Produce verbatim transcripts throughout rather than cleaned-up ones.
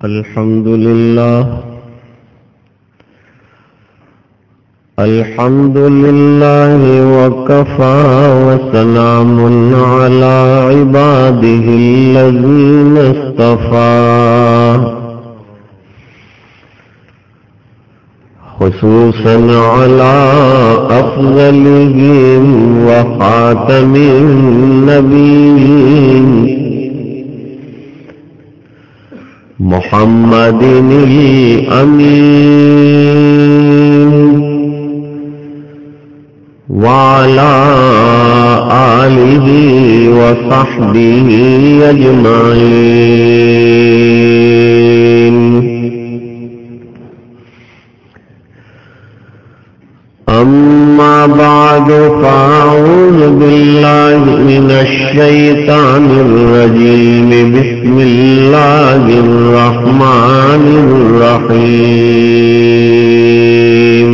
الحمد لله الحمد لله وكفى وسلام على عباده الذين اصطفى خصوصا على أفضلهم وخاتم النبيين محمد الأمين وعلى آله وصحبه أجمعين. أما بعد فأعوذ بالله من الشيطان الرجيم. بسم الله الرحمن الرحيم.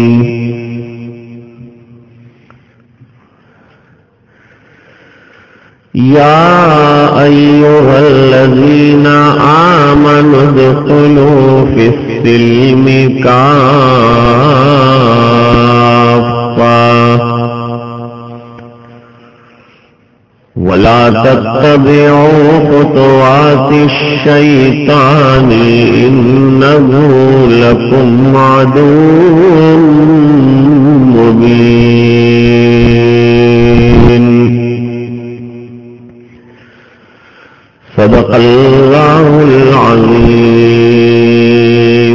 يا أيها الذين آمنوا ادخلوا في السلم كافة ولا تتبعوا خطوات الشيطان إنه لكم عدو مبين. صدق الله العظيم.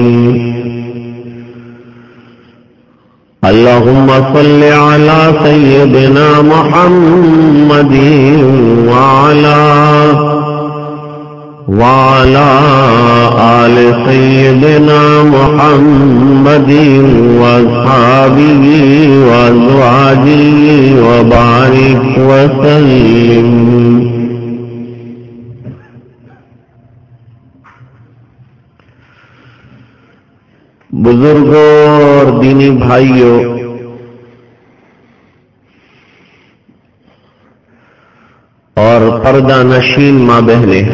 اللهم صل على سيدنا محمد وعلى وعلى آل سيدنا محمد وأصحابه وأزواجه وبارك وسلم. بزرگوں اور دینی بھائیوں، اور پردہ نشین ماں بہنیں،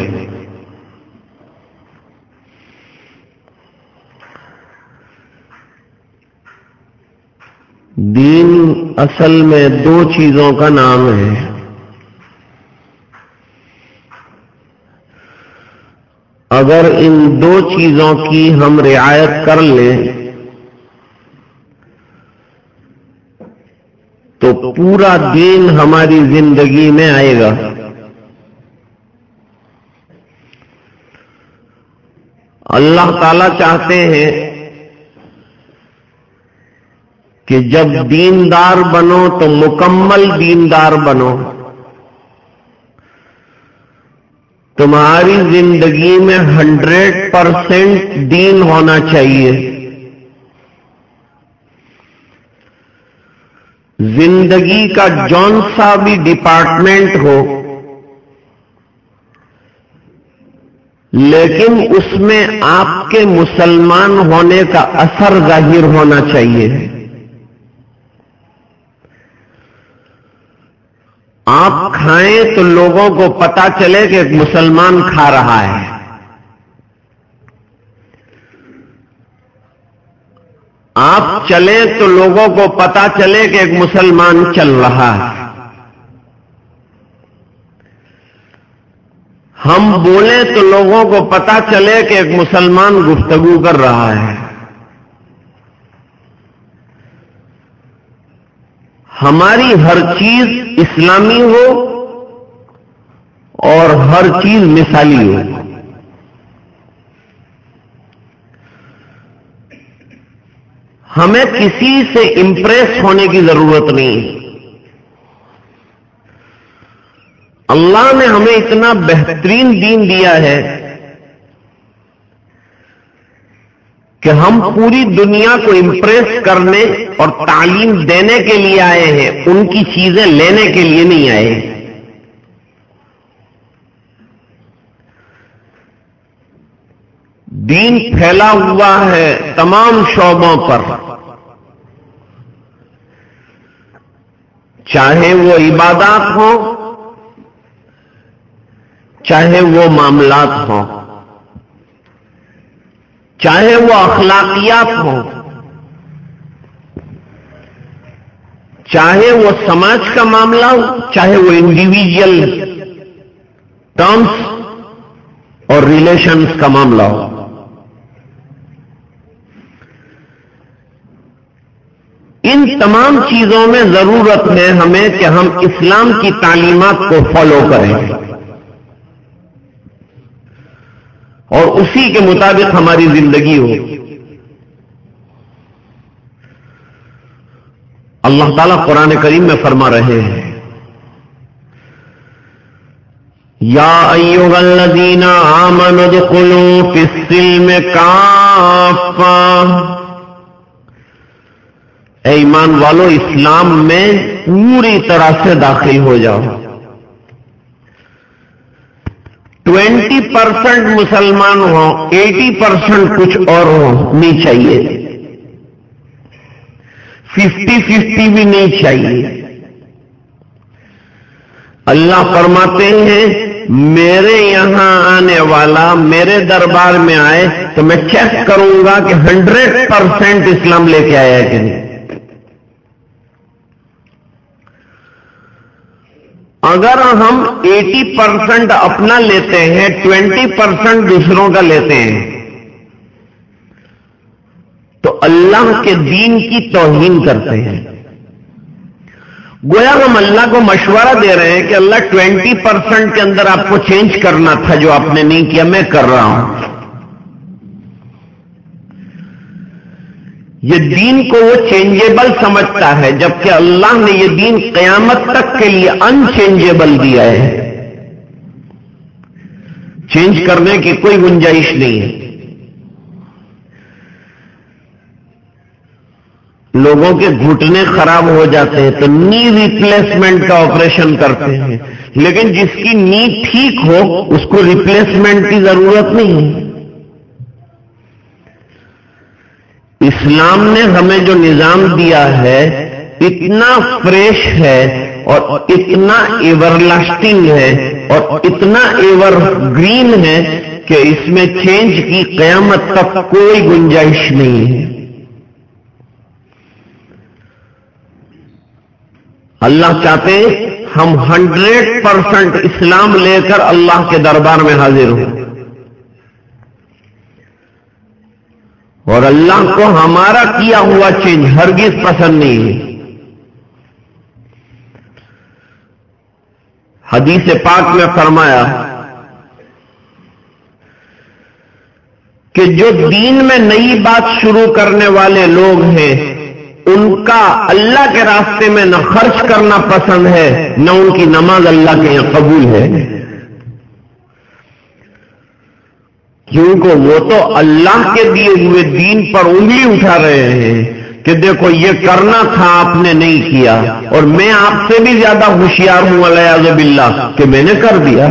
دین اصل میں دو چیزوں کا نام ہے. اگر ان دو چیزوں کی ہم رعایت کر لیں تو پورا دین ہماری زندگی میں آئے گا. اللہ تعالی چاہتے ہیں کہ جب دیندار بنو تو مکمل دیندار بنو. تمہاری زندگی میں ہنڈریڈ پرسینٹ دین ہونا چاہیے. زندگی کا جون سا بھی ڈپارٹمنٹ ہو لیکن اس میں آپ کے مسلمان ہونے کا اثر ظاہر ہونا چاہیے. آپ کھائیں تو لوگوں کو پتا چلے کہ ایک مسلمان کھا رہا ہے. آپ چلیں تو لوگوں کو پتا چلے کہ ایک مسلمان چل رہا ہے. ہم بولیں تو لوگوں کو پتا چلے کہ ایک مسلمان گفتگو کر رہا ہے. ہماری ہر چیز اسلامی ہو اور ہر چیز مثالی ہو. ہمیں کسی سے امپریس ہونے کی ضرورت نہیں. اللہ نے ہمیں اتنا بہترین دین دیا ہے کہ ہم پوری دنیا کو امپریس کرنے اور تعلیم دینے کے لیے آئے ہیں، ان کی چیزیں لینے کے لیے نہیں آئے. دین پھیلا ہوا ہے تمام شعبوں پر، چاہے وہ عبادات ہوں چاہے وہ معاملات ہوں. چاہے وہ اخلاقیات ہوں، چاہے وہ سماج کا معاملہ ہو، چاہے وہ انڈیویجل ٹرمز اور ریلیشنز کا معاملہ ہو، ان تمام چیزوں میں ضرورت ہے ہمیں کہ ہم اسلام کی تعلیمات کو فالو کریں اور اسی کے مطابق ہماری زندگی ہو۔ اللہ تعالیٰ قرآن کریم میں فرما رہے ہیں، یا ایھا الذین آمنوا ادخلوا فی السلم کافہ، اے ایمان والو اسلام میں پوری طرح سے داخل ہو جاؤ۔ ٹوینٹی پرسینٹ مسلمان ہو، ایٹی پرسینٹ کچھ اور ہو نہیں چاہیے، ففٹی ففٹی بھی نہیں چاہیے۔ اللہ فرماتے ہیں میرے یہاں آنے والا میرے دربار میں آئے تو میں چیک کروں گا کہ ہنڈریڈ پرسینٹ اسلام لے کے آیا ہے کہ نہیں۔ اگر ہم ایٹی پرسینٹ اپنا لیتے ہیں، ٹوینٹی پرسینٹ دوسروں کا لیتے ہیں، تو اللہ کے دین کی توہین کرتے ہیں۔ گویا ہم اللہ کو مشورہ دے رہے ہیں کہ اللہ ٹوینٹی پرسینٹ کے اندر آپ کو چینج کرنا تھا، جو آپ نے نہیں کیا میں کر رہا ہوں۔ یہ دین کو وہ چینجیبل سمجھتا ہے، جبکہ اللہ نے یہ دین قیامت تک کے لیے ان چینجیبل دیا ہے، چینج کرنے کی کوئی گنجائش نہیں ہے۔ لوگوں کے گھٹنے خراب ہو جاتے ہیں تو نی ریپلیسمنٹ کا آپریشن کرتے ہیں، لیکن جس کی نی ٹھیک ہو اس کو ریپلیسمنٹ کی ضرورت نہیں ہے۔ اسلام نے ہمیں جو نظام دیا ہے اتنا فریش ہے اور اتنا ایور لاسٹنگ ہے اور اتنا ایور گرین ہے کہ اس میں چینج کی قیامت تک کوئی گنجائش نہیں ہے۔ اللہ چاہتے ہم ہنڈریڈ پرسینٹ اسلام لے کر اللہ کے دربار میں حاضر ہوں، اور اللہ کو ہمارا کیا ہوا چینج ہرگز پسند نہیں ہے۔ حدیث پاک میں فرمایا کہ جو دین میں نئی بات شروع کرنے والے لوگ ہیں ان کا اللہ کے راستے میں نہ خرچ کرنا پسند ہے، نہ ان کی نماز اللہ کے یہاں قبول ہے، کیونکہ وہ تو اللہ کے دیے ہوئے دین پر انگلی اٹھا رہے ہیں کہ دیکھو یہ کرنا تھا آپ نے نہیں کیا، اور میں آپ سے بھی زیادہ ہوشیار ہوں والعیاذ باللہ کہ میں نے کر دیا۔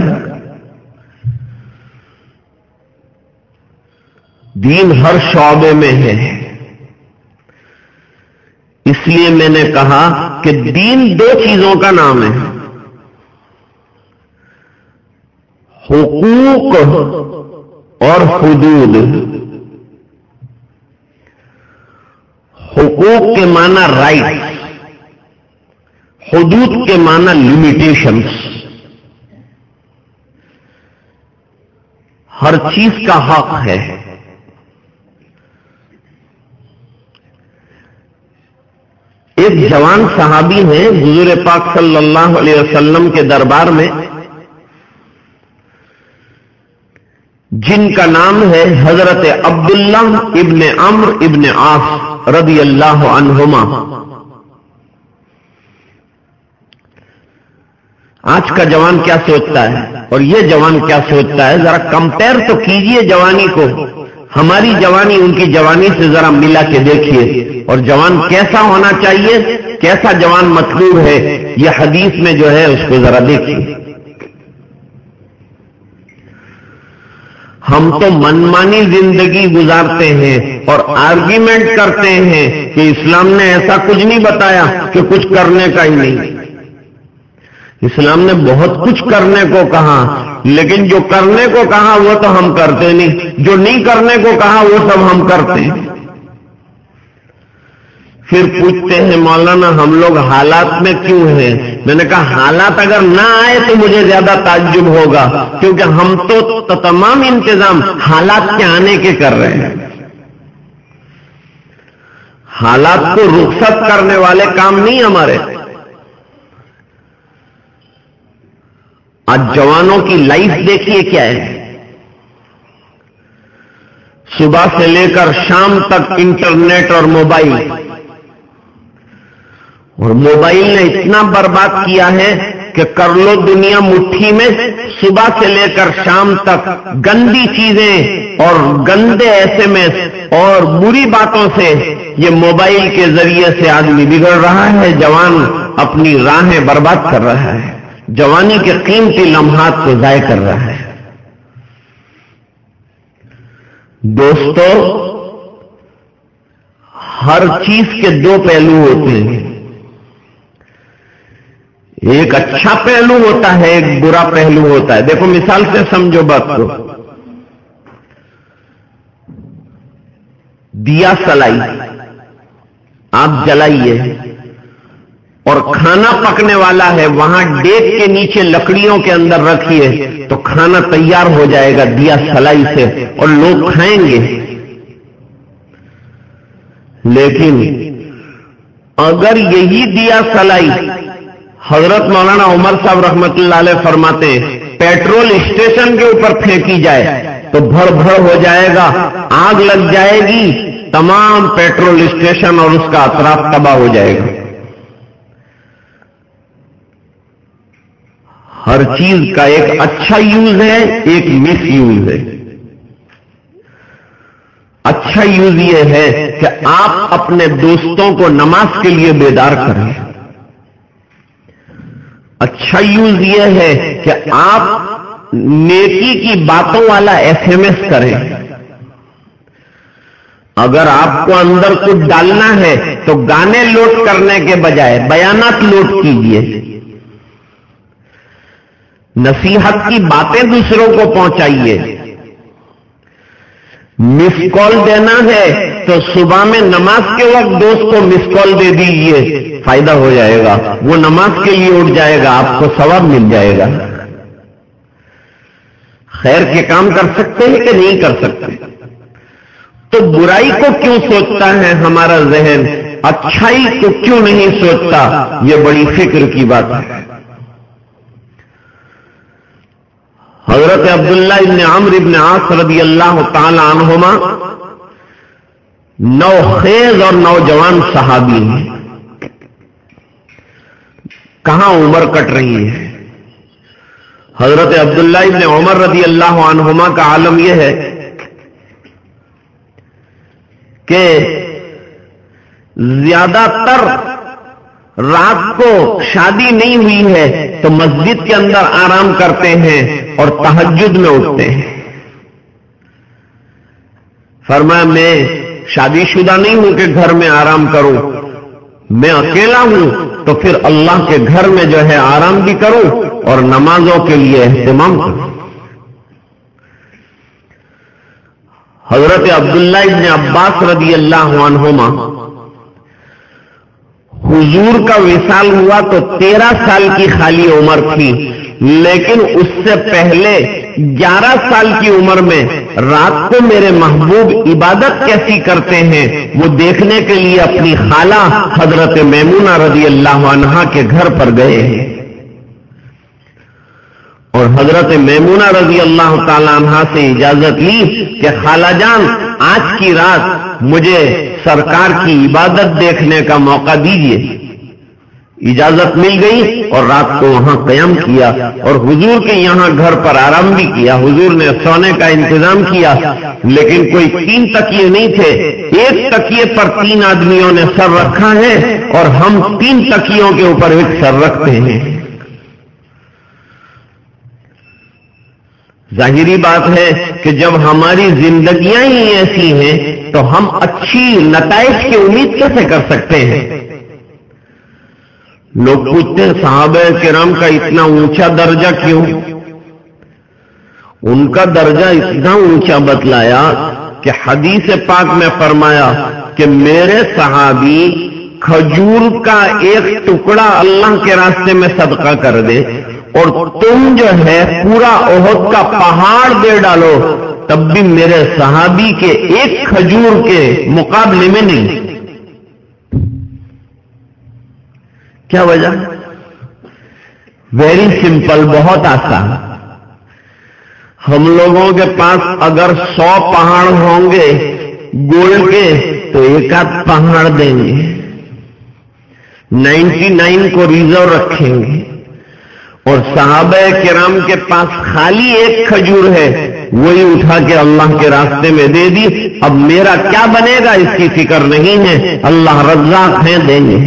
دین ہر شعبے میں ہے، اس لیے میں نے کہا کہ دین دو چیزوں کا نام ہے، حقوق اور حدود۔ حقوق کے معنی رائٹ، حدود کے معنی لمیٹیشنز۔ ہر چیز کا حق ہے۔ ایک جوان صحابی ہیں حضور پاک صلی اللہ علیہ وسلم کے دربار میں، جن کا نام ہے حضرت عبداللہ ابن عمرو ابن عاص رضی اللہ عنہما۔ آج کا جوان کیا سوچتا ہے اور یہ جوان کیا سوچتا ہے، ذرا کمپیئر تو کیجئے جوانی کو، ہماری جوانی ان کی جوانی سے ذرا ملا کے دیکھیے، اور جوان کیسا ہونا چاہیے، کیسا جوان مطلوب ہے، یہ حدیث میں جو ہے اس کو ذرا دیکھیے۔ ہم تو منمانی زندگی گزارتے ہیں اور آرگیومنٹ کرتے ہیں کہ اسلام نے ایسا کچھ نہیں بتایا کہ کچھ کرنے کا ہی نہیں۔ اسلام نے بہت کچھ کرنے کو کہا، لیکن جو کرنے کو کہا وہ تو ہم کرتے نہیں، جو نہیں کرنے کو کہا وہ سب ہم کرتے ہیں۔ پھر پوچھتے ہیں مولانا ہم لوگ حالات میں کیوں ہیں؟ میں نے کہا حالات اگر نہ آئے تو مجھے زیادہ تعجب ہوگا، کیونکہ ہم تو تمام انتظام حالات کے آنے کے کر رہے ہیں۔ حالات کو رخصت کرنے والے کام نہیں ہمارے۔ آج جوانوں کی لائف دیکھیے کیا ہے، صبح سے لے کر شام تک انٹرنیٹ اور موبائل، اور موبائل نے اتنا برباد کیا ہے کہ کر لو دنیا مٹھی میں، صبح سے لے کر شام تک گندی چیزیں اور گندے ایس ایم ایس اور بری باتوں سے یہ موبائل کے ذریعے سے آدمی بگڑ رہا ہے، جوان اپنی راہیں برباد کر رہا ہے، جوانی کے قیمتی لمحات کو ضائع کر رہا ہے۔ دوستو، ہر چیز کے دو پہلو ہوتے ہیں، ایک اچھا پہلو ہوتا ہے، ایک برا پہلو ہوتا ہے۔ دیکھو مثال سے سمجھو بات کو، دیا سلائی آپ جلائیے اور کھانا پکنے والا ہے، وہاں ڈیگ کے نیچے لکڑیوں کے اندر رکھیے تو کھانا تیار ہو جائے گا دیا سلائی سے اور لوگ کھائیں گے۔ لیکن اگر یہی دیا سلائی حضرت مولانا عمر صاحب رحمت اللہ علیہ فرماتے ہیں پیٹرول اسٹیشن کے اوپر پھینکی جائے تو بھر بھر ہو جائے گا، آگ لگ جائے گی، تمام پیٹرول اسٹیشن اور اس کا اطراف تباہ ہو جائے گا۔ ہر چیز کا ایک اچھا یوز ہے، ایک مس یوز ہے۔ اچھا یوز یہ ہے کہ آپ اپنے دوستوں کو نماز کے لیے بیدار کریں۔ اچھا یوز یہ ہے کہ آپ نیکی کی باتوں والا ایس ایم ایس کریں۔ اگر آپ کو اندر کچھ ڈالنا ہے تو گانے لوڈ کرنے کے بجائے بیانات لوڈ کیجیے، نصیحت کی باتیں دوسروں کو پہنچائیے۔ مس کال دینا ہے تو صبح میں نماز کے وقت دوست کو مس کال دے دیجیے، فائدہ ہو جائے گا، وہ نماز کے لیے اٹھ جائے گا، آپ کو ثواب مل جائے گا۔ خیر کے کام کر سکتے ہیں کہ نہیں کر سکتے؟ تو برائی کو کیوں سوچتا ہے ہمارا ذہن، اچھائی کو کیوں نہیں سوچتا؟ یہ بڑی فکر کی بات ہے۔ حضرت عبداللہ ابن عمرو ابن عاص رضی اللہ تعالی عنہما نوخیز اور نوجوان صحابی ہیں۔ کہاں عمر کٹ رہی ہے؟ حضرت عبداللہ ابن عمر رضی اللہ عنہما کا عالم یہ ہے کہ زیادہ تر رات کو شادی نہیں ہوئی ہے تو مسجد کے اندر آرام کرتے ہیں اور تہجد میں اٹھتے ہیں۔ فرمایا میں شادی شدہ نہیں ہوں کہ گھر میں آرام کروں، میں اکیلا ہوں تو پھر اللہ کے گھر میں جو ہے آرام بھی کروں اور نمازوں کے لیے اہتمام کروں۔ حضرت عبداللہ ابن عباس رضی اللہ عنہما حضور کا وصال ہوا تو تیرہ سال کی خالی عمر تھی، لیکن اس سے پہلے گیارہ سال کی عمر میں رات کو میرے محبوب عبادت کیسی کرتے ہیں وہ دیکھنے کے لیے اپنی خالہ حضرت میمونہ رضی اللہ عنہا کے گھر پر گئے ہیں، اور حضرت میمونہ رضی اللہ تعالی عنہا سے اجازت لی کہ خالہ جان آج کی رات مجھے سرکار کی عبادت دیکھنے کا موقع دیجیے۔ اجازت مل گئی اور رات کو وہاں قیام کیا اور حضور کے یہاں گھر پر آرام بھی کیا۔ حضور نے سونے کا انتظام کیا، لیکن کوئی تین تکیے نہیں تھے، ایک تکیے پر تین آدمیوں نے سر رکھا ہے اور ہم تین تکیوں کے اوپر ایک سر رکھتے ہیں۔ ظاہری بات ہے کہ جب ہماری زندگیاں ہی ایسی ہیں تو ہم اچھی نتائج کی امید کیسے کر سکتے ہیں؟ لوگ پوچھتے ہیں صحابہ کرام کا اتنا اونچا درجہ کیوں؟ ان کا درجہ اتنا اونچا بتلایا کہ حدیث پاک میں فرمایا کہ میرے صحابی کھجور کا ایک ٹکڑا اللہ کے راستے میں صدقہ کر دے اور تم جو ہے پورا احد کا پہاڑ دے ڈالو تب بھی میرے صحابی کے ایک کھجور کے مقابلے میں نہیں. کیا وجہ؟ ویری سمپل، بہت آسان. ہم لوگوں کے پاس اگر سو پہاڑ ہوں گے گولڈ کے تو ایک آدھ پہاڑ دیں گے، نائنٹی نائن کو ریزرو رکھیں گے. اور صحابہ کرام کے پاس خالی ایک کھجور ہے، وہی اٹھا کے اللہ کے راستے میں دے دی. اب میرا کیا بنے گا اس کی فکر نہیں ہے، اللہ رزاق ہیں، دیں گے.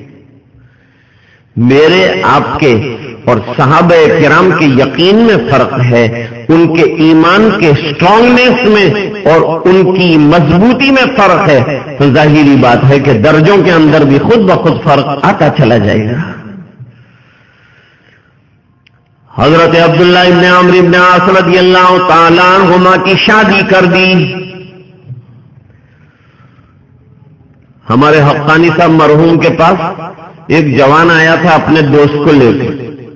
میرے آپ کے اور صحابہ کرام کے یقین میں فرق ہے، ان کے ایمان کے اسٹرانگنیس میں اور ان کی مضبوطی میں فرق ہے. تو ظاہری بات ہے کہ درجوں کے اندر بھی خود بخود فرق آتا چلا جائے گا. حضرت عبداللہ ابن عمرو ابن عاص رضی اللہ تعالیٰ عنہما کی شادی کر دی. ہمارے حقانی صاحب مرحوم کے پاس ایک جوان آیا تھا اپنے دوست کو لے کے.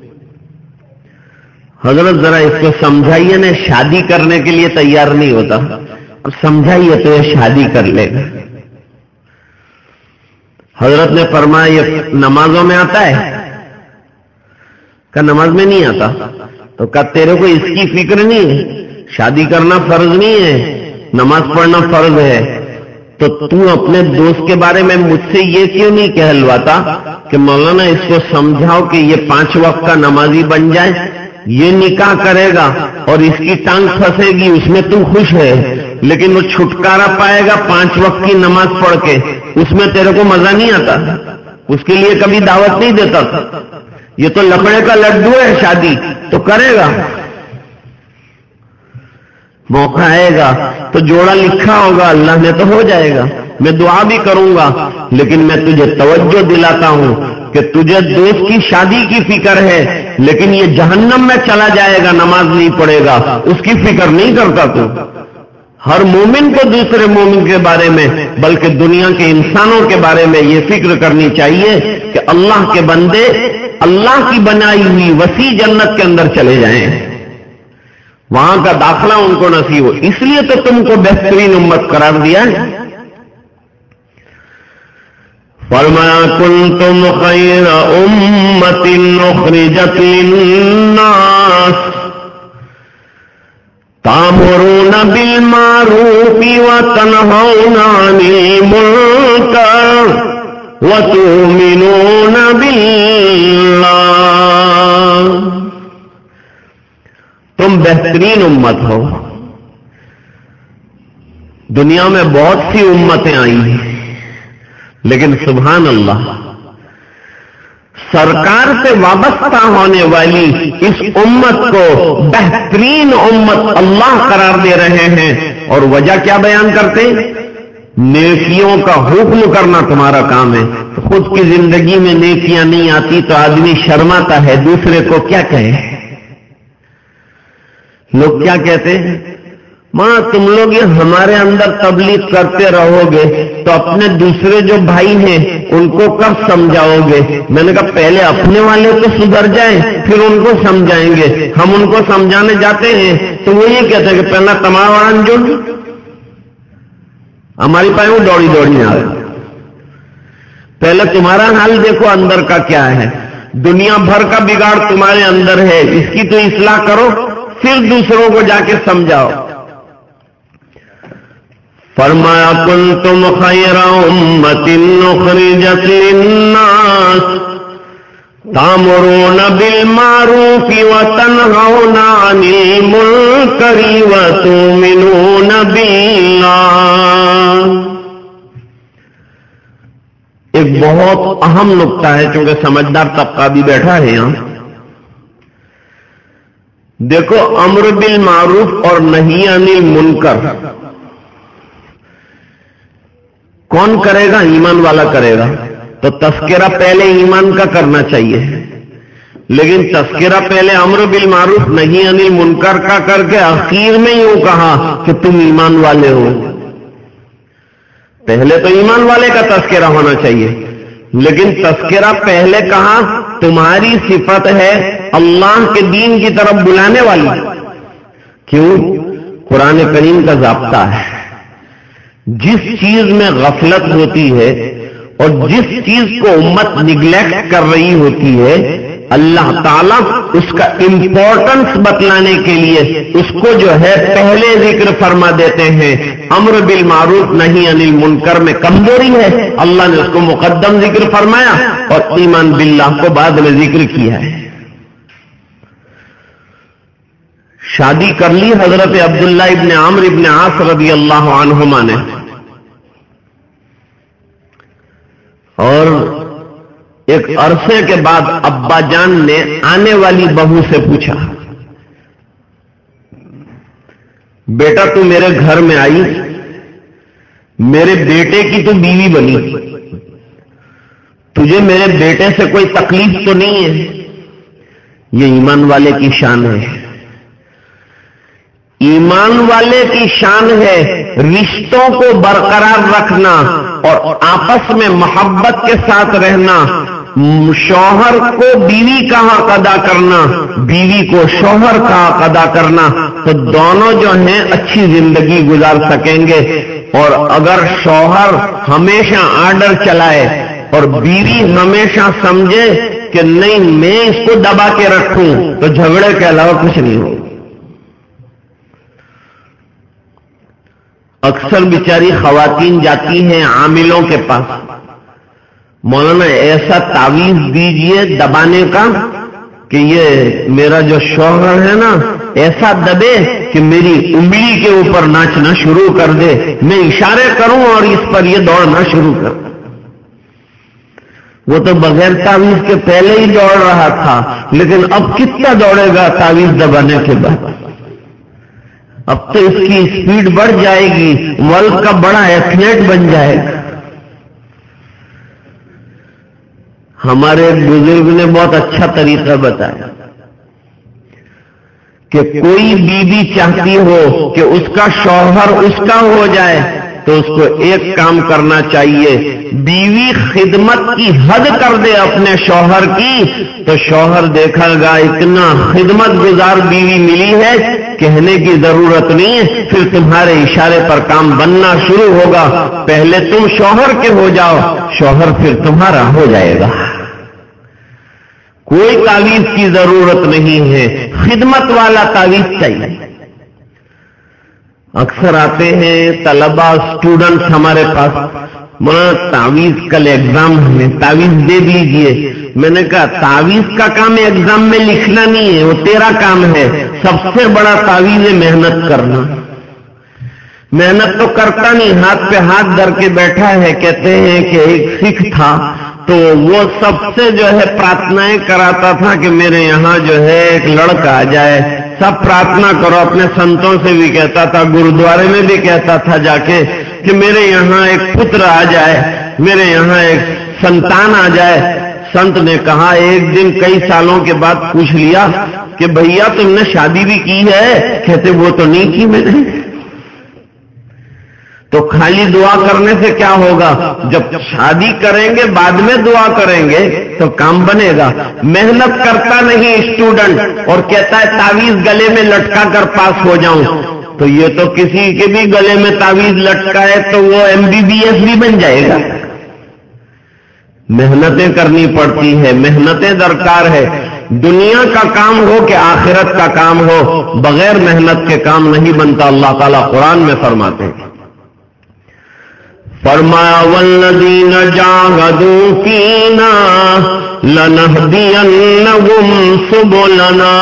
حضرت ذرا اس کو سمجھائیے نا، شادی کرنے کے لیے تیار نہیں ہوتا، سمجھائیے تو یہ شادی کر لے گا. حضرت نے فرمایا یہ نمازوں میں آتا ہے؟ کہ نماز میں نہیں آتا. تو کہا تیرے کو اس کی فکر نہیں ہے، شادی کرنا فرض نہیں ہے، نماز پڑھنا فرض ہے. تو تو اپنے دوست کے بارے میں مجھ سے یہ کیوں نہیں کہلواتا کہ مولانا اس کو سمجھاؤ کہ یہ پانچ وقت کا نمازی بن جائے، یہ نکاح کرے گا اور اس کی ٹانگ پھنسے گی، اس میں تو خوش ہے، لیکن وہ چھٹکارا پائے گا پانچ وقت کی نماز پڑھ کے، اس میں تیرے کو مزہ نہیں آتا، اس کے لیے کبھی دعوت نہیں دیتا. یہ تو لکڑے کا لڈو ہے، شادی تو کرے گا، موقع آئے گا تو جوڑا لکھا ہوگا، اللہ نے تو ہو جائے گا. میں دعا بھی کروں گا، لیکن میں تجھے توجہ دلاتا ہوں کہ تجھے دوست کی شادی کی فکر ہے، لیکن یہ جہنم میں چلا جائے گا، نماز نہیں پڑھے گا، اس کی فکر نہیں کرتا تو. ہر مومن کو دوسرے مومن کے بارے میں بلکہ دنیا کے انسانوں کے بارے میں یہ فکر کرنی چاہیے کہ اللہ کے بندے اللہ کی بنائی ہوئی وسیع جنت کے اندر چلے جائیں، وہاں کا داخلہ ان کو نصیب ہو. اس لیے تو تم کو بہترین امت قرار دیا ہے. فرمایا کنتم خیر امت اخرجت للناس تأمرون بالمعروف وتنهون عن المنکر وتؤمنون باللہ. تم بہترین امت ہو. دنیا میں بہت سی امتیں آئی ہیں، لیکن سبحان اللہ سرکار سے وابستہ ہونے والی اس امت کو بہترین امت اللہ قرار دے رہے ہیں. اور وجہ کیا بیان کرتے ہیں؟ نیکیوں کا حکم کرنا تمہارا کام ہے. تو خود کی زندگی میں نیکیاں نہیں آتی تو آدمی شرماتا ہے، دوسرے کو کیا کہے. لوگ کیا کہتے ہیں؟ ماں تم لوگ یہ ہمارے اندر تبلیغ کرتے رہو گے تو اپنے دوسرے جو بھائی ہیں ان کو کب سمجھاؤ گے؟ میں نے کہا پہلے اپنے والے تو سدھر جائیں پھر ان کو سمجھائیں گے. ہم ان کو سمجھانے جاتے ہیں تو وہ یہ کہتے ہیں کہ پہلا تمہارا جو ہماری پائے وہ دوڑی دوڑی آ رہے، پہلے تمہارا حال دیکھو اندر کا کیا ہے. دنیا بھر کا بگاڑ تمہارے اندر ہے، اس کی تو اصلاح کرو پھر دوسروں کو جا کے سمجھاؤ. فرمایا کنتم خیر امت اخرجت للناس تأمرون بالمعروف وتنهون عن المنکر وتؤمنون باللہ. ایک بہت اہم نقطہ ہے، چونکہ سمجھدار طبقہ بھی بیٹھا ہے یہاں. دیکھو امر بالمعروف اور نہی عن المنکر کون کرے گا؟ ایمان والا کرے گا. تو تذکرہ پہلے ایمان کا کرنا چاہیے، لیکن تذکرہ پہلے امر بالمعروف نہی عن المنکر کا کر کے آخر میں یوں کہا کہ تم ایمان والے ہو. پہلے تو ایمان والے کا تذکرہ ہونا چاہیے، لیکن تذکرہ پہلے کہا تمہاری صفت ہے اللہ کے دین کی طرف بلانے والی. کیوں؟ قرآن کریم کا ضابطہ ہے، جس چیز میں غفلت ہوتی ہے اور جس چیز کو امت نگلیکٹ کر رہی ہوتی ہے، اللہ تعالیٰ اس کا امپورٹنس بتلانے کے لیے اس کو جو ہے پہلے ذکر فرما دیتے ہیں. امر بالمعروف نہی عن المنکر میں کمزوری ہے، اللہ نے اس کو مقدم ذکر فرمایا اور ایمان باللہ کو بعد میں ذکر کیا ہے. شادی کر لی حضرت عبداللہ ابن عمرو ابن عاص رضی اللہ عنہما نے، اور ایک عرصے کے بعد ابا جان نے آنے والی بہو سے پوچھا، بیٹا تو میرے گھر میں آئی، میرے بیٹے کی تو بیوی بنی، تجھے میرے بیٹے سے کوئی تکلیف تو نہیں ہے؟ یہ ایمان والے کی شان ہے. ایمان والے کی شان ہے رشتوں کو برقرار رکھنا اور آپس میں محبت کے ساتھ رہنا. شوہر کو بیوی کا حق ادا کرنا، بیوی کو شوہر کا حق ادا کرنا، تو دونوں جو ہیں اچھی زندگی گزار سکیں گے. اور اگر شوہر ہمیشہ آرڈر چلائے اور بیوی ہمیشہ سمجھے کہ نہیں میں اس کو دبا کے رکھوں، تو جھگڑے کے علاوہ کچھ نہیں ہوگا. اکثر بیچاری خواتین جاتی ہیں عاملوں کے پاس، مولانا ایسا تعویذ دیجئے دبانے کا کہ یہ میرا جو شوہر ہے نا ایسا دبے کہ میری انگلی کے اوپر ناچنا شروع کر دے، میں اشارے کروں اور اس پر یہ دوڑنا شروع کر. وہ تو بغیر تعویذ کے پہلے ہی دوڑ رہا تھا، لیکن اب کتنا دوڑے گا تعویذ دبانے کے بعد؟ اب تو اس کی اسپیڈ بڑھ جائے گی، ملک کا بڑا ایتھلیٹ بن جائے گا. ہمارے ایک بزرگ نے بہت اچھا طریقہ بتایا کہ کوئی بیوی چاہتی ہو کہ اس کا شوہر اس کا ہو جائے تو اس کو ایک کام کرنا چاہیے، بیوی خدمت کی حد کر دے اپنے شوہر کی، تو شوہر دیکھا گا اتنا خدمت گزار بیوی ملی ہے، کہنے کی ضرورت نہیں ہے، پھر تمہارے اشارے پر کام بننا شروع ہوگا. پہلے تم شوہر کے ہو جاؤ، شوہر پھر تمہارا ہو جائے گا. کوئی تعویذ کی ضرورت نہیں ہے، خدمت والا تعویذ چاہیے. اکثر آتے ہیں طلبہ اسٹوڈنٹس ہمارے پاس، مولانا تعویذ کل ایگزام ہے، تعویذ دے دیجئے. میں نے کہا تعویذ کا کام ایگزام میں لکھنا نہیں ہے، وہ تیرا کام ہے. سب سے بڑا تعویذ ہے محنت کرنا. محنت تو کرتا نہیں، ہاتھ پہ ہاتھ دھر کے بیٹھا ہے. کہتے ہیں کہ ایک سکھ تھا تو وہ سب سے جو ہے پرارتھنائیں کراتا تھا کہ میرے یہاں جو ہے ایک لڑکا آ جائے، سب پرارتھنا کرو. اپنے سنتوں سے بھی کہتا تھا، گرودوارے میں بھی کہتا تھا جا کے کہ میرے یہاں ایک پتر آ جائے، میرے یہاں ایک سنتان آ جائے. سنت نے کہا، ایک دن کئی سالوں کے بعد پوچھ لیا کہ بھیا تم نے شادی بھی کی ہے؟ کہتے وہ تو نہیں کی میں نے. تو خالی دعا کرنے سے کیا ہوگا؟ جب شادی کریں گے بعد میں دعا کریں گے تو کام بنے گا. محنت کرتا نہیں اسٹوڈنٹ اور کہتا ہے تعویذ گلے میں لٹکا کر پاس ہو جاؤں، تو یہ تو کسی کے بھی گلے میں تعویذ لٹکا ہے تو وہ ایم بی بی ایس بھی بن جائے گا. محنتیں کرنی پڑتی ہے، محنتیں درکار ہے. دنیا کا کام ہو کہ آخرت کا کام ہو، بغیر محنت کے کام نہیں بنتا. اللہ تعالیٰ قرآن میں فرماتے ہیں، فرمایا والذین جاہدوا فینا لنہدینہم سبلنا،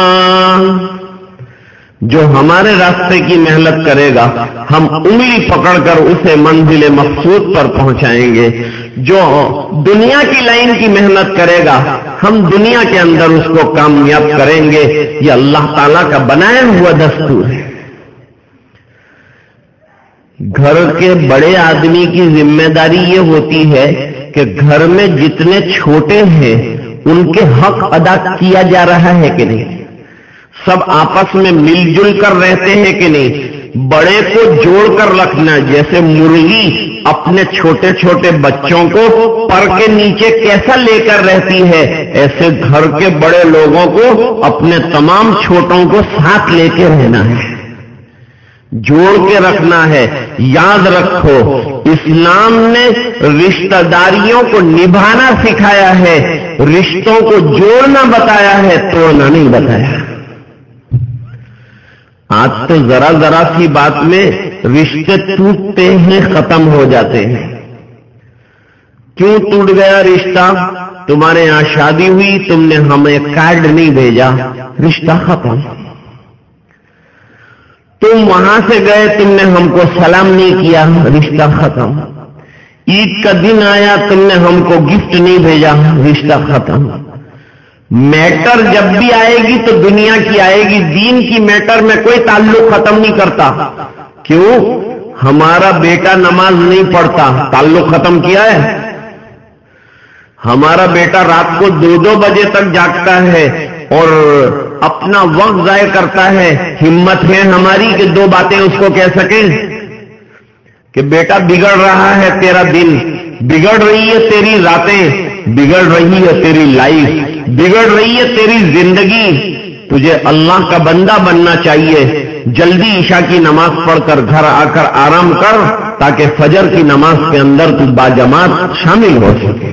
جو ہمارے راستے کی محنت کرے گا ہم انگلی پکڑ کر اسے منزل مقصود پر پہنچائیں گے. جو دنیا کی لائن کی محنت کرے گا ہم دنیا کے اندر اس کو کامیاب کریں گے. یہ اللہ تعالیٰ کا بنایا ہوا دستور ہے. گھر کے بڑے آدمی کی ذمہ داری یہ ہوتی ہے کہ گھر میں جتنے چھوٹے ہیں ان کے حق ادا کیا جا رہا ہے کہ نہیں؟ سب آپس میں مل جل کر رہتے ہیں کہ نہیں؟ بڑے کو جوڑ کر رکھنا، جیسے مرغی اپنے چھوٹے چھوٹے بچوں کو پر کے نیچے کیسا لے کر رہتی ہے، ایسے گھر کے بڑے لوگوں کو اپنے تمام چھوٹوں کو ساتھ لے کے رہنا ہے، جوڑ کے رکھنا ہے۔ یاد رکھو، اسلام نے رشتہ داریوں کو نبھانا سکھایا ہے، رشتوں کو جوڑنا بتایا ہے، توڑنا نہیں بتایا۔ آج تو ذرا ذرا سی بات میں رشتے ٹوٹتے ہیں، ختم ہو جاتے ہیں۔ کیوں ٹوٹ گیا رشتہ؟ تمہارے یہاں شادی ہوئی، تم نے ہمیں کارڈ نہیں بھیجا، رشتہ ختم۔ تم وہاں سے گئے، تم نے ہم کو سلام نہیں کیا، رشتہ ختم۔ عید کا دن آیا، تم نے ہم کو گفٹ نہیں بھیجا، رشتہ ختم۔ میٹر جب بھی آئے گی تو دنیا کی آئے گی، دین کی میٹر میں کوئی تعلق ختم نہیں کرتا۔ کیوں؟ ہمارا بیٹا نماز نہیں پڑھتا، تعلق ختم کیا ہے؟ ہمارا بیٹا رات کو دو دو بجے تک جاگتا ہے اور اپنا وقت ضائع کرتا ہے، ہمت ہے ہماری کہ دو باتیں اس کو کہہ سکیں کہ بیٹا بگڑ رہا ہے تیرا دن، بگڑ رہی ہے تیری راتیں، بگڑ رہی ہے تیری لائف، بگڑ رہی ہے تیری زندگی، تجھے اللہ کا بندہ بننا چاہیے۔ جلدی عشاء کی نماز پڑھ کر گھر آ کر آرام کر، تاکہ فجر کی نماز کے اندر تو باجماعت شامل ہو سکے۔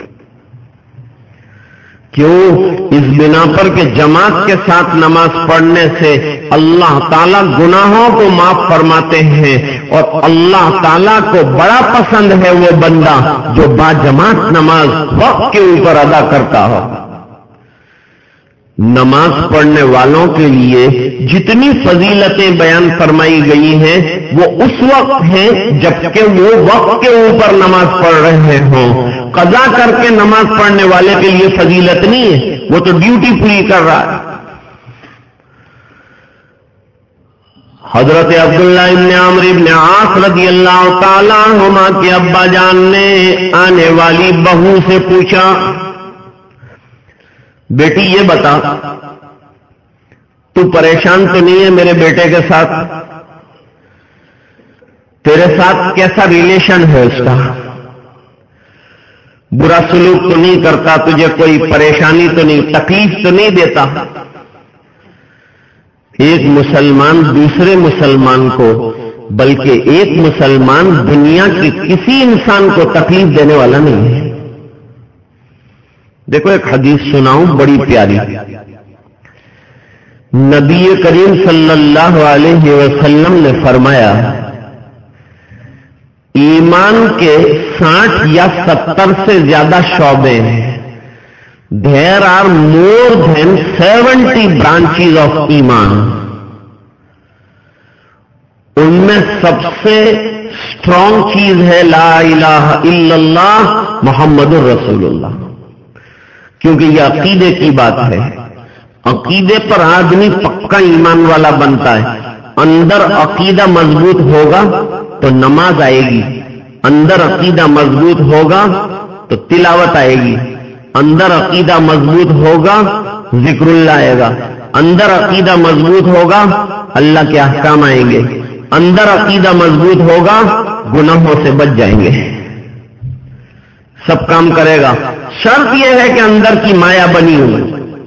کیوں؟ اس بنا پر کہ جماعت کے ساتھ نماز پڑھنے سے اللہ تعالیٰ گناہوں کو معاف فرماتے ہیں، اور اللہ تعالیٰ کو بڑا پسند ہے وہ بندہ جو باجماعت نماز وقت کے اوپر ادا کرتا ہو۔ نماز پڑھنے والوں کے لیے جتنی فضیلتیں بیان فرمائی گئی ہیں وہ اس وقت ہیں جبکہ وہ وقت کے اوپر نماز پڑھ رہے ہوں۔ قضا کر کے نماز پڑھنے والے کے لیے فضیلت نہیں ہے، وہ تو ڈیوٹی پوری کر رہا ہے۔ حضرت عبداللہ ابن عمرو ابن عاص رضی اللہ تعالیٰ عنہما کے ابا جان نے آنے والی بہو سے پوچھا، بیٹی یہ بتا، تو پریشان تو نہیں ہے میرے بیٹے کے ساتھ؟ تیرے ساتھ کیسا ریلیشن ہے اس کا؟ برا سلوک تو نہیں کرتا؟ تجھے کوئی پریشانی تو نہیں، تکلیف تو نہیں دیتا؟ ایک مسلمان دوسرے مسلمان کو، بلکہ ایک مسلمان دنیا کے کسی انسان کو تکلیف دینے والا نہیں ہے۔ دیکھو ایک حدیث سناؤں بڑی پیاری، نبی کریم صلی اللہ علیہ وسلم نے فرمایا، ایمان کے ساٹھ یا ستر سے زیادہ شعبے ہیں۔ There are more than seventy branches of ایمان۔ ان میں سب سے اسٹرانگ چیز ہے لا الہ الا اللہ محمد الرسول اللہ، کیونکہ یہ عقیدے کی بات ہے۔ عقیدے پر آدمی پکا ایمان والا بنتا ہے۔ اندر عقیدہ مضبوط ہوگا تو نماز آئے گی، اندر عقیدہ مضبوط ہوگا تو تلاوت آئے گی، اندر عقیدہ مضبوط ہوگا ذکر اللہ آئے گا، اندر عقیدہ مضبوط ہوگا اللہ کے احکام آئیں گے، اندر عقیدہ مضبوط ہوگا گناہوں سے بچ جائیں گے، سب کام کرے گا۔ شرط یہ ہے کہ اندر کی مایا بنی ہوئی۔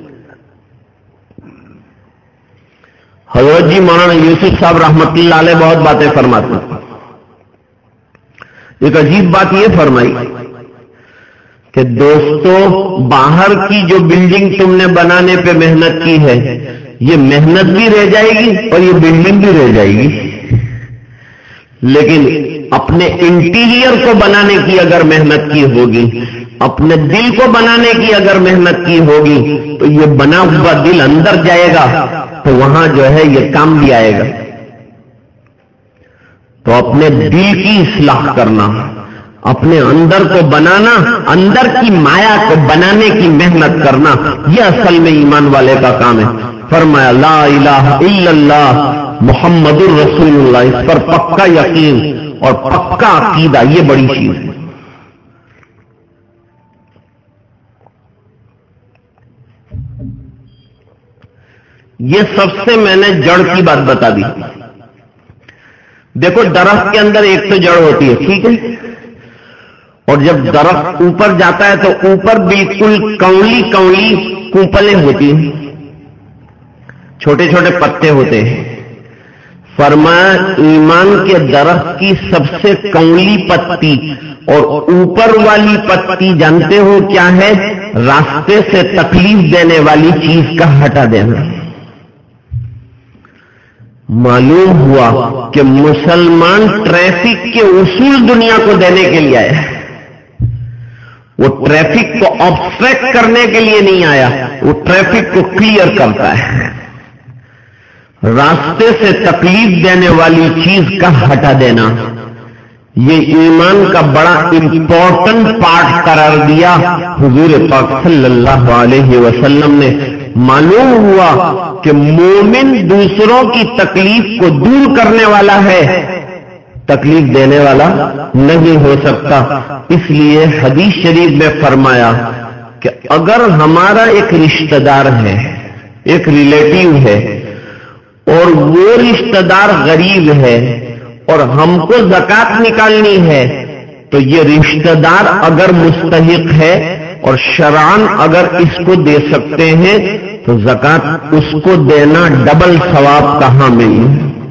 حضرت جی مولانا یوسف صاحب رحمت اللہ علیہ بہت باتیں فرماتے ہیں۔ ایک عجیب بات یہ فرمائی کہ دوستو، باہر کی جو بلڈنگ تم نے بنانے پہ محنت کی ہے، یہ محنت بھی رہ جائے گی اور یہ بلڈنگ بھی رہ جائے گی، لیکن اپنے انٹیریئر کو بنانے کی اگر محنت کی ہوگی، اپنے دل کو بنانے کی اگر محنت کی ہوگی، تو یہ بنا ہوا دل اندر جائے گا تو وہاں جو ہے یہ کام بھی آئے گا۔ تو اپنے دل کی اصلاح کرنا، اپنے اندر کو بنانا، اندر کی مایا کو بنانے کی محنت کرنا، یہ اصل میں ایمان والے کا کام ہے۔ فرمایا لا الہ الا اللہ محمد الرسول اللہ، اس پر پکا یقین اور پکا عقیدہ، یہ بڑی چیز ہے۔ یہ سب سے میں نے جڑ کی بات بتا دی. دیکھو درخت کے اندر ایک تو جڑ ہوتی ہے, ٹھیک ہے, اور جب درخت اوپر جاتا ہے تو اوپر بالکل کونلی کونلی کونپلیں ہوتی ہیں, چھوٹے چھوٹے پتے ہوتے ہیں. فرمایا ایمان کے درخت کی سب سے کونلی پتی اور اوپر والی پتی جانتے ہو کیا ہے؟ راستے سے تکلیف دینے والی چیز کا ہٹا دینا. معلوم ہوا کہ مسلمان ٹریفک کے اصول دنیا کو دینے کے لیے آیا. وہ ٹریفک کو آبسٹریکٹ کرنے کے لیے نہیں آیا, وہ ٹریفک کو کلیئر کرتا ہے. راستے سے تکلیف دینے والی چیز کا ہٹا دینا, یہ ایمان کا بڑا امپورٹنٹ پارٹ قرار دیا حضور پاک صلی اللہ علیہ وسلم نے. معلوم ہوا کہ مومن دوسروں کی تکلیف کو دور کرنے والا ہے, تکلیف دینے والا نہیں ہو سکتا. اس لیے حدیث شریف میں فرمایا کہ اگر ہمارا ایک رشتہ دار ہے, ایک ریلیٹیو ہے, اور وہ رشتہ دار غریب ہے اور ہم کو زکات نکالنی ہے, تو یہ رشتہ دار اگر مستحق ہے اور شرعاً اگر اس کو دے سکتے ہیں تو زکات اس کو دینا ڈبل ثواب کہاں ملے؟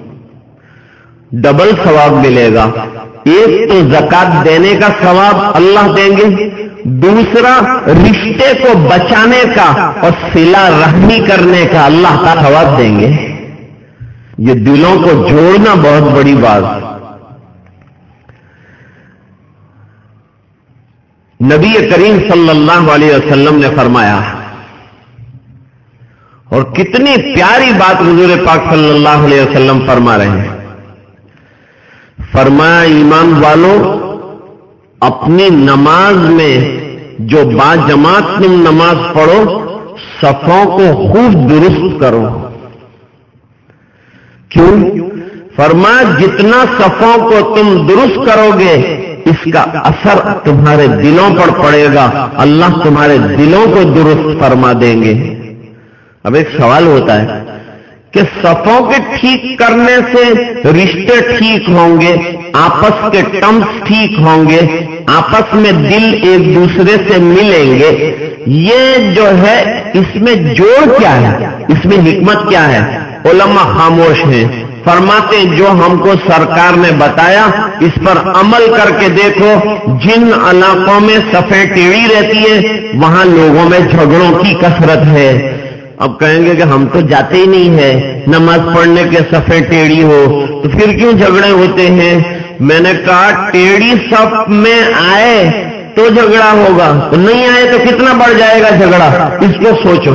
ڈبل ثواب ملے گا. ایک تو زکات دینے کا ثواب اللہ دیں گے, دوسرا رشتے کو بچانے کا اور صلہ رحمی کرنے کا اللہ کا ثواب دیں گے. یہ دلوں کو جوڑنا بہت بڑی بات. نبی کریم صلی اللہ علیہ وسلم نے فرمایا, اور کتنی پیاری بات حضور پاک صلی اللہ علیہ وسلم فرما رہے ہیں. فرمایا ایمان والو, اپنی نماز میں جو با جماعت تم نماز پڑھو صفوں کو خوب درست کرو. کیوں؟ فرمایا جتنا صفوں کو تم درست کرو گے اس کا اثر تمہارے دلوں پر پڑے گا, اللہ تمہارے دلوں کو درست فرما دیں گے. اب ایک سوال ہوتا ہے کہ صفوں کے ٹھیک کرنے سے رشتے ٹھیک ہوں گے, آپس کے ٹرمز ٹھیک ہوں گے, آپس میں دل ایک دوسرے سے ملیں گے. یہ جو ہے اس میں جوڑ کیا ہے, اس میں حکمت کیا ہے؟ علماء خاموش ہیں. فرماتے جو ہم کو سرکار نے بتایا اس پر عمل کر کے دیکھو. جن علاقوں میں صفیں ٹیڑھی رہتی ہے وہاں لوگوں میں جھگڑوں کی کثرت ہے. اب کہیں گے کہ ہم تو جاتے ہی نہیں ہیں نماز پڑھنے کے صفیں ٹیڑھی ہو, تو پھر کیوں جھگڑے ہوتے ہیں؟ میں نے کہا ٹیڑھی صف میں آئے تو جھگڑا ہوگا, تو نہیں آئے تو کتنا بڑھ جائے گا جھگڑا, اس کو سوچو.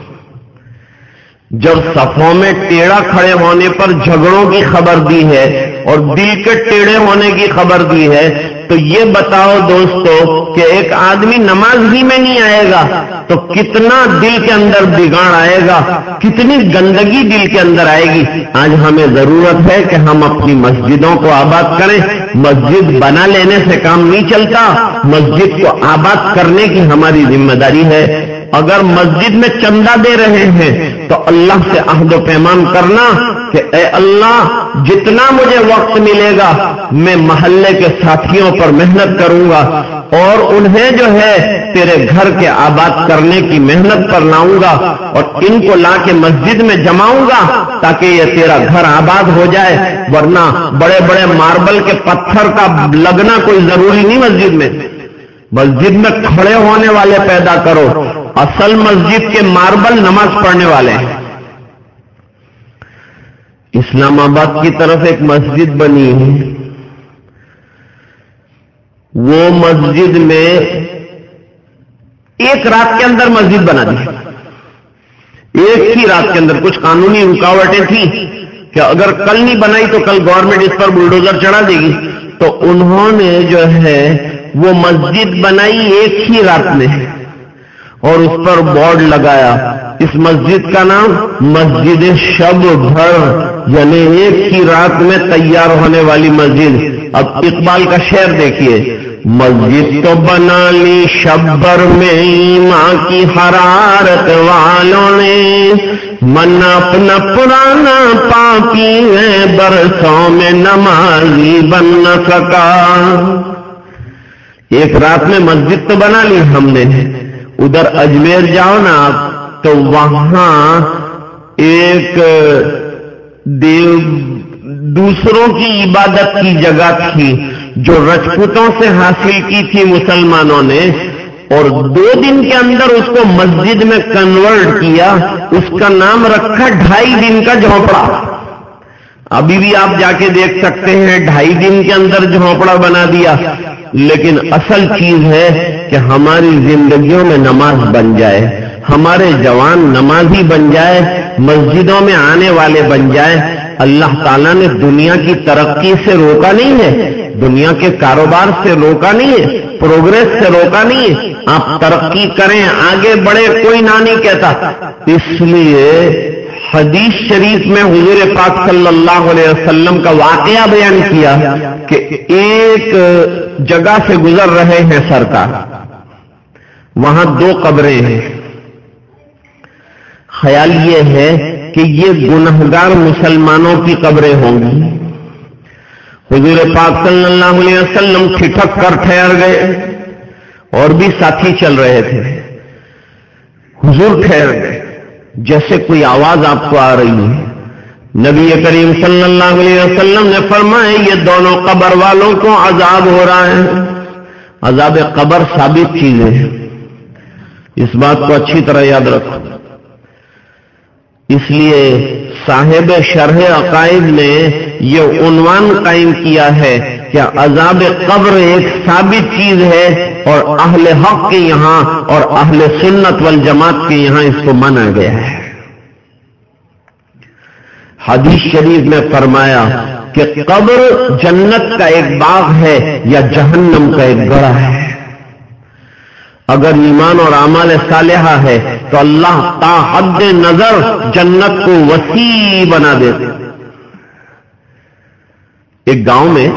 جب صفوں میں ٹیڑھا کھڑے ہونے پر جھگڑوں کی خبر دی ہے اور دل کے ٹیڑھے ہونے کی خبر دی ہے, تو یہ بتاؤ دوستو کہ ایک آدمی نماز ہی میں نہیں آئے گا تو کتنا دل کے اندر بگاڑ آئے گا, کتنی گندگی دل کے اندر آئے گی. آج ہمیں ضرورت ہے کہ ہم اپنی مسجدوں کو آباد کریں. مسجد بنا لینے سے کام نہیں چلتا, مسجد کو آباد کرنے کی ہماری ذمہ داری ہے. اگر مسجد میں چندہ دے رہے ہیں تو اللہ سے عہد و پیمان کرنا کہ اے اللہ جتنا مجھے وقت ملے گا میں محلے کے ساتھیوں پر محنت کروں گا اور انہیں جو ہے تیرے گھر کے آباد کرنے کی محنت پر لاؤں گا اور ان کو لا کے مسجد میں جماؤں گا تاکہ یہ تیرا گھر آباد ہو جائے. ورنہ بڑے بڑے ماربل کے پتھر کا لگنا کوئی ضروری نہیں. مسجد میں مسجد میں کھڑے ہونے والے پیدا کرو. اصل مسجد کے ماربل نماز پڑھنے والے ہیں. اسلام آباد کی طرف ایک مسجد بنی ہے, وہ مسجد میں ایک رات کے اندر مسجد بنا دی. ایک ہی رات کے اندر. کچھ قانونی رکاوٹیں تھیں کہ اگر کل نہیں بنائی تو کل گورنمنٹ اس پر بلڈوزر چڑھا دے گی, تو انہوں نے جو ہے وہ مسجد بنائی ایک ہی رات میں اور اس پر بورڈ لگایا. اس مسجد کا نام مسجد شب بھر, یعنی ایک ہی رات میں تیار ہونے والی مسجد. اب اقبال کا شعر دیکھیے, مسجد تو بنا لی شبر میں ایمان کی حرارت والوں نے، من اپنا پرانا پاپی ہے برسوں میں نمازی بن نہ سکا۔ ایک رات میں مسجد تو بنا لی ہم نے، ادھر اجمیر جاؤ نا آپ تو وہاں ایک دیو دوسروں کی عبادت کی جگہ تھی جو رجپوتوں سے حاصل کی تھی مسلمانوں نے، اور دو دن کے اندر اس کو مسجد میں کنورٹ کیا، اس کا نام رکھا ڈھائی دن کا جھونپڑا۔ ابھی بھی آپ جا کے دیکھ سکتے ہیں، ڈھائی دن کے اندر جھونپڑا بنا دیا۔ لیکن اصل چیز ہے کہ ہماری زندگیوں میں نماز بن جائے، ہمارے جوان نمازی بن جائے، مسجدوں میں آنے والے بن جائے۔ اللہ تعالیٰ نے دنیا کی ترقی سے روکا نہیں ہے، دنیا کے کاروبار سے روکا نہیں ہے، پروگریس سے روکا نہیں ہے۔ آپ ترقی کریں، آگے بڑھے، کوئی نہ نہیں کہتا۔ اس لیے حدیث شریف میں حضور پاک صلی اللہ علیہ وسلم کا واقعہ بیان کیا کہ ایک جگہ سے گزر رہے ہیں سرکار، وہاں دو قبریں ہیں۔ خیال یہ ہے کہ یہ گنہگار مسلمانوں کی قبریں ہوں گی۔ حضور پاک صلی اللہ علیہ وسلم ٹھٹک کر ٹھہر گئے، اور بھی ساتھی چل رہے تھے۔ حضور ٹھہر گئے، جیسے کوئی آواز آپ کو آ رہی ہے۔ نبی کریم صلی اللہ علیہ وسلم نے فرمایا یہ دونوں قبر والوں کو عذاب ہو رہا ہے۔ عذاب قبر ثابت چیز ہے، اس بات کو اچھی طرح یاد رکھو۔ اس لیے صاحب شرح عقائد نے یہ عنوان قائم کیا ہے کہ عذاب قبر ایک ثابت چیز ہے، اور اہل حق کے یہاں اور اہل سنت والجماعت کے یہاں اس کو مانا گیا ہے۔ حدیث شریف میں فرمایا کہ قبر جنت کا ایک باغ ہے یا جہنم کا ایک گڑھا ہے۔ اگر ایمان اور اعمال صالحہ ہے تو اللہ تا حد نظر جنت کو وسیع بنا دیتے۔ ایک گاؤں میں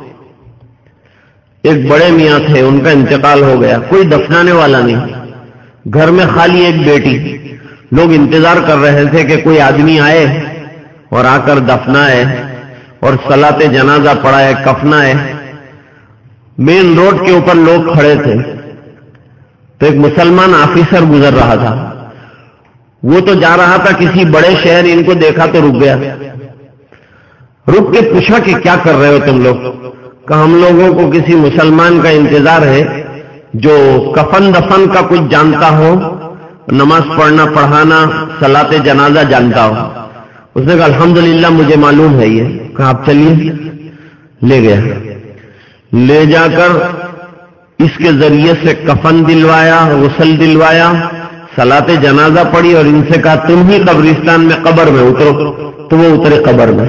ایک بڑے میاں تھے، ان کا انتقال ہو گیا، کوئی دفنانے والا نہیں، گھر میں خالی ایک بیٹی۔ لوگ انتظار کر رہے تھے کہ کوئی آدمی آئے اور آ کر دفنائے اور صلاۃ جنازہ پڑھائے، کفنائے۔ مین روڈ کے اوپر لوگ کھڑے تھے تو ایک مسلمان آفیسر گزر رہا تھا، وہ تو جا رہا تھا کسی بڑے شہر، ان کو دیکھا تو رک گیا، رک کے پوچھا کہ کیا کر رہے ہو تم لوگ؟ کہا ہم لوگوں کو کسی مسلمان کا انتظار ہے جو کفن دفن کا کچھ جانتا ہو، نماز پڑھنا پڑھانا صلاۃ جنازہ جانتا ہو۔ اس نے کہا الحمدللہ مجھے معلوم ہے یہ۔ کہا آپ چلیے، لے گیا، لے جا کر اس کے ذریعے سے کفن دلوایا، غسل دلوایا، صلاۃ جنازہ پڑھی، اور ان سے کہا تم ہی قبرستان میں قبر میں اترو، تو وہ اترے قبر میں۔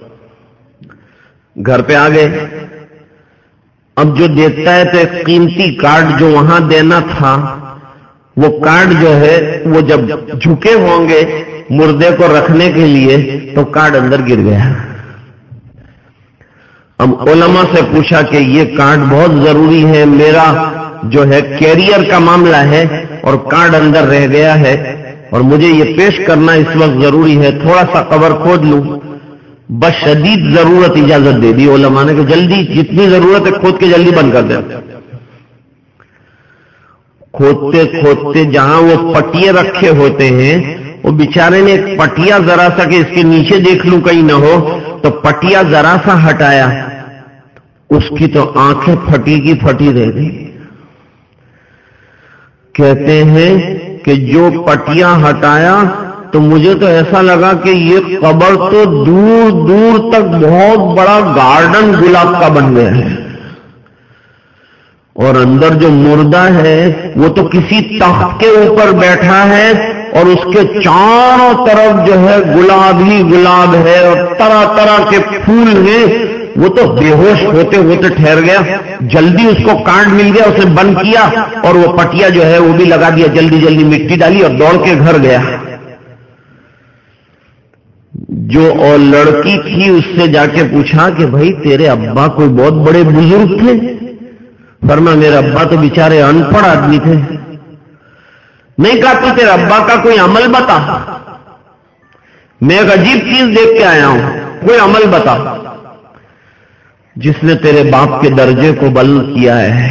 گھر پہ آ گئے، اب جو دیتا ہے تو ایک قیمتی کارڈ جو وہاں دینا تھا، وہ کارڈ جو ہے وہ جب جھکے ہوں گے مردے کو رکھنے کے لیے تو کارڈ اندر گر گیا۔ اب علماء سے پوچھا کہ یہ کارڈ بہت ضروری ہے، میرا جو ہے کیریئر کا معاملہ ہے اور کارڈ اندر رہ گیا ہے اور مجھے یہ پیش کرنا اس وقت ضروری ہے، تھوڑا سا قبر کھود لوں؟ بس شدید ضرورت اجازت دے دی علماء نے کہ جلدی جتنی ضرورت ہے کھود کے جلدی بند کر دیں۔ کھودتے کھودتے جہاں وہ پٹیے رکھے ہوتے ہیں، وہ بیچارے نے ایک پٹیا ذرا سا کہ اس کے نیچے دیکھ لوں کہیں نہ ہو، تو پٹیا ذرا سا ہٹایا، اس کی تو آنکھیں پھٹی کی پھٹی رہ گئی۔ کہتے ہیں کہ جو پٹیا ہٹایا تو مجھے تو ایسا لگا کہ یہ قبر تو دور دور تک بہت بڑا گارڈن گلاب کا بن گیا ہے، اور اندر جو مردہ ہے وہ تو کسی تخت کے اوپر بیٹھا ہے اور اس کے چاروں طرف جو ہے گلاب ہی گلاب ہے اور طرح طرح کے پھول ہیں۔ وہ تو بے ہوش ہوتے ہوتے ٹھہر گیا، جلدی اس کو کارڈ مل گیا، اس نے بند کیا اور وہ پٹیا جو ہے وہ بھی لگا دیا، جلدی جلدی مٹی ڈالی اور دوڑ کے گھر گیا۔ جو اور لڑکی تھی اس سے جا کے پوچھا کہ بھائی تیرے ابا کوئی بہت بڑے بزرگ تھے؟ فرمایا میرے ابا تو بیچارے ان پڑھ آدمی تھے. نہیں کہا تو تیرے ابا کا کوئی عمل بتا. میں ایک عجیب چیز دیکھ کے آیا ہوں, کوئی عمل بتا جس نے تیرے باپ کے درجے کو بلند کیا ہے.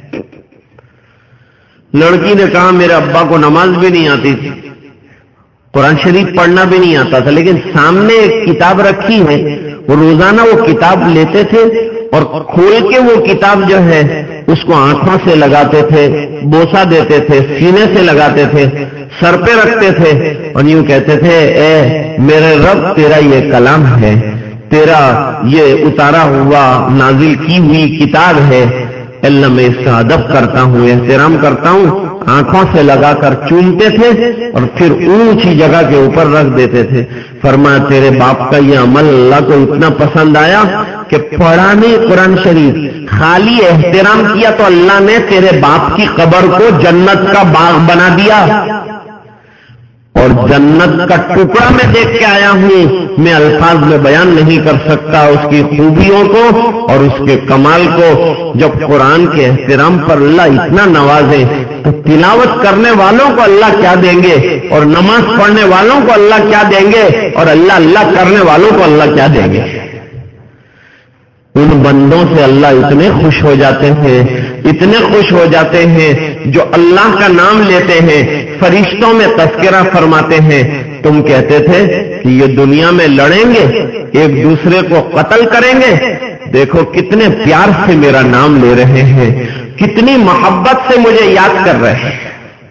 لڑکی نے کہا میرے ابا کو نماز بھی نہیں آتی تھی, قرآن شریف پڑھنا بھی نہیں آتا تھا, لیکن سامنے ایک کتاب رکھی ہے, وہ روزانہ وہ کتاب لیتے تھے اور کھول کے وہ کتاب جو ہے اس کو آنکھوں سے لگاتے تھے, بوسا دیتے تھے, سینے سے لگاتے تھے, سر پہ رکھتے تھے اور یوں کہتے تھے اے میرے رب تیرا یہ کلام ہے, تیرا یہ اتارا ہوا نازل کی ہوئی کتاب ہے, اللہ میں اس کا ادب کرتا ہوں, احترام کرتا ہوں. آنکھوں سے لگا کر چومتے تھے اور پھر اونچی جگہ کے اوپر رکھ دیتے تھے. فرمایا تیرے باپ کا یہ عمل اللہ کو اتنا پسند آیا کہ پڑھا نہیں قرآن شریف, خالی احترام کیا تو اللہ نے تیرے باپ کی قبر کو جنت کا باغ بنا دیا. اور جنت کا ٹکڑا میں دیکھ کے آیا ہوں, میں الفاظ میں بیان نہیں کر سکتا اس کی خوبیوں کو اور اس کے کمال کو. جب قرآن کے احترام پر اللہ اتنا نوازے تو تلاوت کرنے والوں کو اللہ کیا دیں گے, اور نماز پڑھنے والوں کو اللہ کیا دیں گے, اور اللہ اللہ کرنے والوں کو اللہ کیا دیں گے. ان بندوں سے اللہ اتنے خوش ہو جاتے ہیں, اتنے خوش ہو جاتے ہیں جو اللہ کا نام لیتے ہیں, فرشتوں میں تذکرہ فرماتے ہیں. تم کہتے تھے کہ یہ دنیا میں لڑیں گے, ایک دوسرے کو قتل کریں گے, دیکھو کتنے پیار سے میرا نام لے رہے ہیں, کتنی محبت سے مجھے یاد کر رہے ہیں.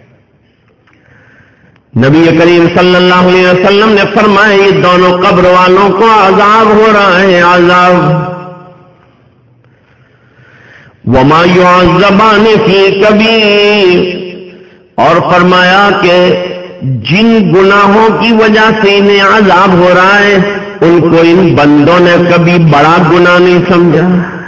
نبی کریم صلی اللہ علیہ وسلم نے فرمایا یہ دونوں قبر والوں کو عذاب ہو رہا ہے, عذاب. وما يعذبان في كبير, اور فرمایا کہ جن گناہوں کی وجہ سے انہیں عذاب ہو رہا ہے ان کو ان بندوں نے کبھی بڑا گناہ نہیں سمجھا.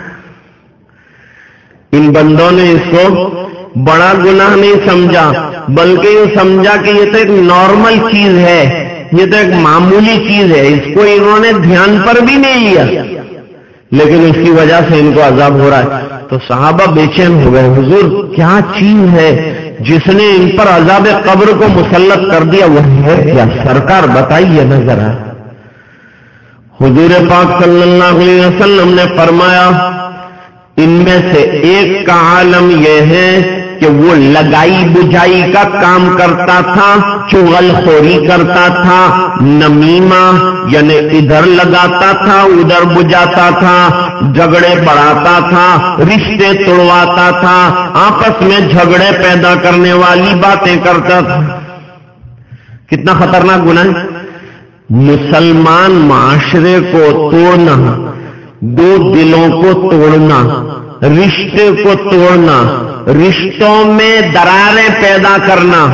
ان بندوں نے اس کو بڑا گناہ نہیں سمجھا, بلکہ یہ سمجھا کہ یہ تو ایک نارمل چیز ہے, یہ تو ایک معمولی چیز ہے, اس کو انہوں نے دھیان پر بھی نہیں لیا, لیکن اس کی وجہ سے ان کو عذاب ہو رہا ہے. تو صحابہ بے چین ہو گئے, حضور کیا چیز ہے جس نے ان پر عذاب قبر کو مسلط کر دیا, وہ ہے کیا سرکار بتائیے نہ ذرا. حضور پاک صلی اللہ علیہ وسلم نے فرمایا ان میں سے ایک کا عالم یہ ہے کہ وہ لگائی بجائی کا کام کرتا تھا, چغل خوری کرتا تھا, نمیمہ یعنی ادھر لگاتا تھا ادھر بجاتا تھا, جھگڑے بڑھاتا تھا, رشتے توڑواتا تھا, آپس میں جھگڑے پیدا کرنے والی باتیں کرتا تھا. کتنا خطرناک گناہ ہے. مسلمان معاشرے کو توڑنا, دو دلوں کو توڑنا, رشتے کو توڑنا, رشتوں میں دراریں پیدا کرنا.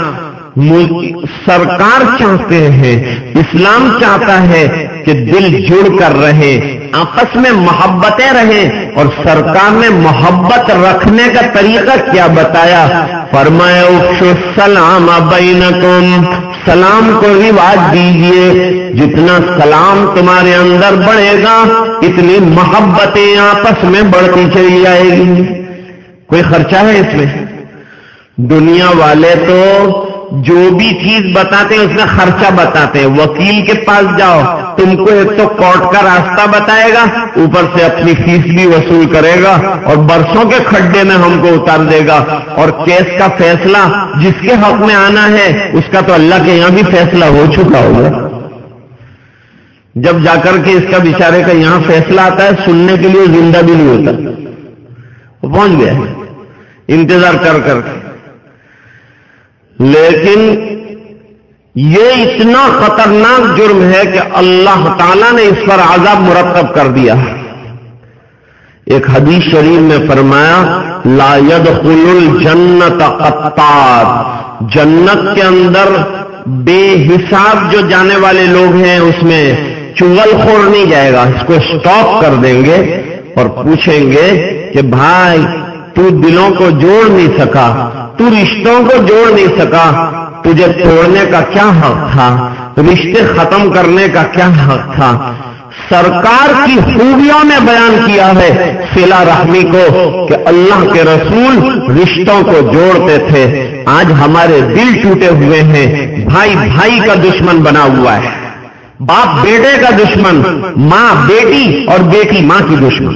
سرکار چاہتے ہیں, اسلام چاہتا ہے کہ دل جڑ کر رہے, آپس میں محبتیں رہیں, اور سرکار نے محبت رکھنے کا طریقہ کیا بتایا. فرمایا افشوا السلام بینکم, سلام کو رواج دیجئے, جتنا سلام تمہارے اندر بڑھے گا اتنی محبتیں آپس میں بڑھتی چلی جائے گی. کوئی خرچہ ہے اس میں؟ دنیا والے تو جو بھی چیز بتاتے ہیں اس میں خرچہ بتاتے ہیں. وکیل کے پاس جاؤ, تم کو ایک تو کورٹ کا راستہ بتائے گا, اوپر سے اپنی فیس بھی وصول کرے گا اور برسوں کے کھڈے میں ہم کو اتار دے گا, اور کیس کا فیصلہ جس کے حق میں آنا ہے اس کا تو اللہ کے یہاں بھی فیصلہ ہو چکا ہوگا. جب جا کر کے اس کا بیچارے کا یہاں فیصلہ آتا ہے سننے کے لیے زندہ بھی نہیں ہوتا, وہ پہنچ گیا انتظار کر کر کے. لیکن یہ اتنا خطرناک جرم ہے کہ اللہ تعالیٰ نے اس پر عذاب مرتب کر دیا. ایک حدیث شریف میں فرمایا لا يدخل الجنت قطار, جنت کے اندر بے حساب جو جانے والے لوگ ہیں اس میں چغل خور نہیں جائے گا. اس کو اسٹاپ کر دیں گے اور پوچھیں گے کہ بھائی تو دلوں کو جوڑ نہیں سکا, تو رشتوں کو جوڑ نہیں سکا, تجھے توڑنے کا کیا حق تھا, رشتے ختم کرنے کا کیا حق تھا. سرکار کی خوبیوں میں بیان کیا ہے صلہ رحمی کو کہ اللہ کے رسول رشتوں کو جوڑتے تھے. آج ہمارے دل ٹوٹے ہوئے ہیں، بھائی بھائی کا دشمن بنا ہوا ہے، باپ بیٹے کا دشمن، ماں بیٹی اور بیٹی ماں کی دشمن.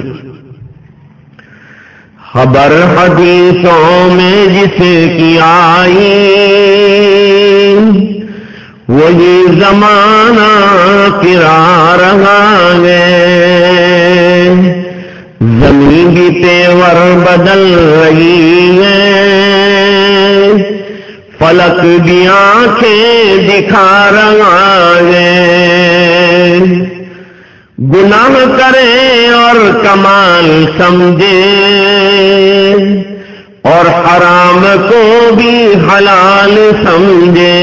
خبر حدیثوں میں جسے کی آئی وہی زمانہ پھرا رہا ہے، زمین بھی تیور بدل رہی ہے، فلک بھی آنکھیں دکھا رہا ہے. گناہ کرے اور کمال سمجھے اور حرام کو بھی حلال سمجھے.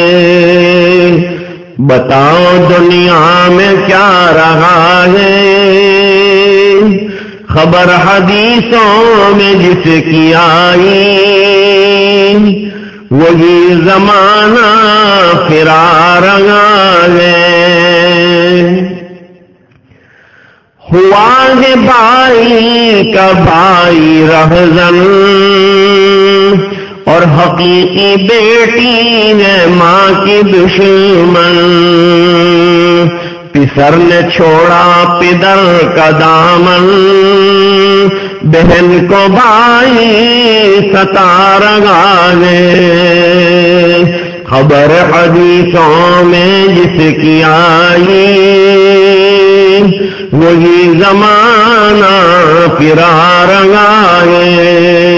بتاؤ دنیا میں کیا رہا ہے، خبر حدیثوں میں جس کی آئی وہی زمانہ پھرا رہا ہے. ہوا ہے بھائی کا بھائی رہزن اور حقیقی بیٹی ہے ماں کی دشمن. پسر نے چھوڑا پدر کا دامن، بہن کو بھائی ستا رہا ہے. خبر حدیثوں میں جس کی آئی وہی زمانہ پھرا رہا ہے.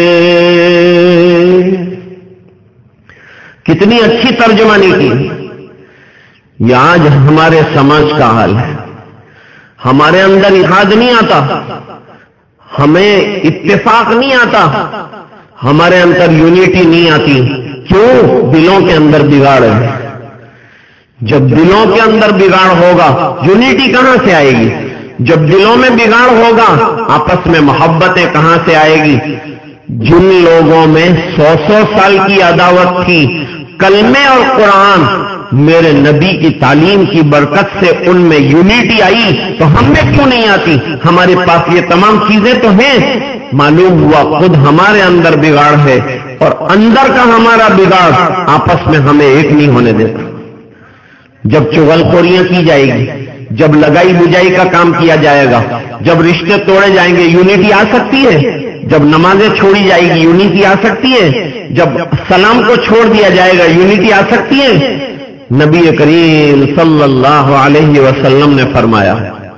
کتنی اچھی ترجمانی کی. یہ آج ہمارے سماج کا حال ہے. ہمارے اندر اتحاد نہیں آتا، ہمیں اتفاق نہیں آتا، ہمارے اندر یونٹی نہیں آتی. کیوں؟ دلوں کے اندر بگاڑ ہے. جب دلوں کے اندر بگاڑ ہوگا یونٹی کہاں سے آئے گی؟ جب دلوں میں بگاڑ ہوگا آپس میں محبتیں کہاں سے آئے گی؟ جن لوگوں میں سو سو سال کی عداوت تھی، کلمے اور قرآن میرے نبی کی تعلیم کی برکت سے ان میں یونٹی آئی، تو ہم میں کیوں نہیں آتی؟ ہمارے پاس یہ تمام چیزیں تو ہیں. معلوم ہوا خود ہمارے اندر بگاڑ ہے، اور اندر کا ہمارا بگاڑ آپس میں ہمیں ایک نہیں ہونے دیتا. جب چغلخوریاں کی جائے گی، جب لگائی بجائی کا کام کیا جائے گا، جب رشتے توڑے جائیں گے، یونٹی آ سکتی ہے. جب نمازیں چھوڑی جائے گی یونٹی آ سکتی ہے. جب سلام کو چھوڑ دیا جائے گا یونٹی آ سکتی ہے. نبی کریم صلی اللہ علیہ وسلم نے فرمایا،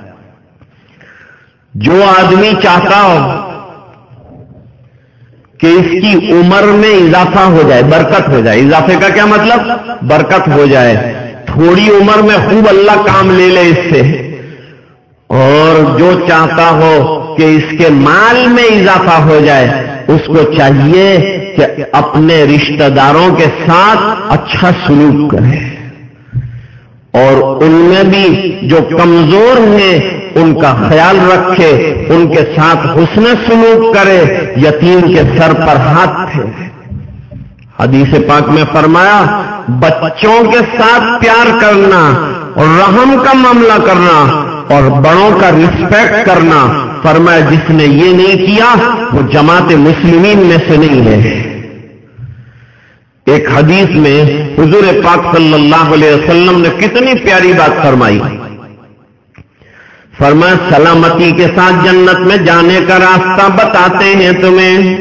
جو آدمی چاہتا ہو کہ اس کی عمر میں اضافہ ہو جائے، برکت ہو جائے. اضافے کا کیا مطلب؟ برکت ہو جائے. تھوڑی عمر میں خوب اللہ کام لے لے اس سے. اور جو چاہتا ہو کہ اس کے مال میں اضافہ ہو جائے، اس کو چاہیے کہ اپنے رشتہ داروں کے ساتھ اچھا سلوک کرے، اور ان میں بھی جو کمزور ہیں ان کا خیال رکھے، ان کے ساتھ حسن سلوک کرے، یتیم کے سر پر ہاتھ پھیرے. حدیث پاک میں فرمایا، بچوں کے ساتھ پیار کرنا اور رحم کا معاملہ کرنا اور بڑوں کا رسپیکٹ کرنا، فرمایا جس نے یہ نہیں کیا وہ جماعت مسلمین میں سے نہیں ہے. ایک حدیث میں حضور پاک صلی اللہ علیہ وسلم نے کتنی پیاری بات فرمائی. فرمایا سلامتی کے ساتھ جنت میں جانے کا راستہ بتاتے ہیں تمہیں،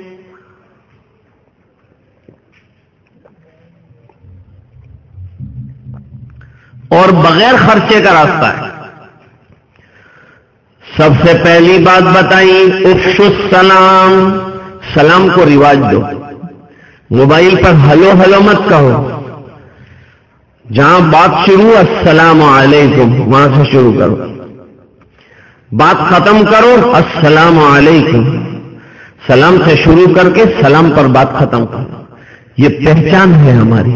اور بغیر خرچے کا راستہ ہے. سب سے پہلی بات بتائی، افشوا السلام، سلام کو رواج دو. موبائل پر ہلو ہلو مت کہو. جہاں بات شروع السلام علیکم وہاں سے شروع کرو. بات ختم کرو السلام علیکم، سلام سے شروع کر کے سلام پر بات ختم کرو. یہ پہچان ہے ہماری.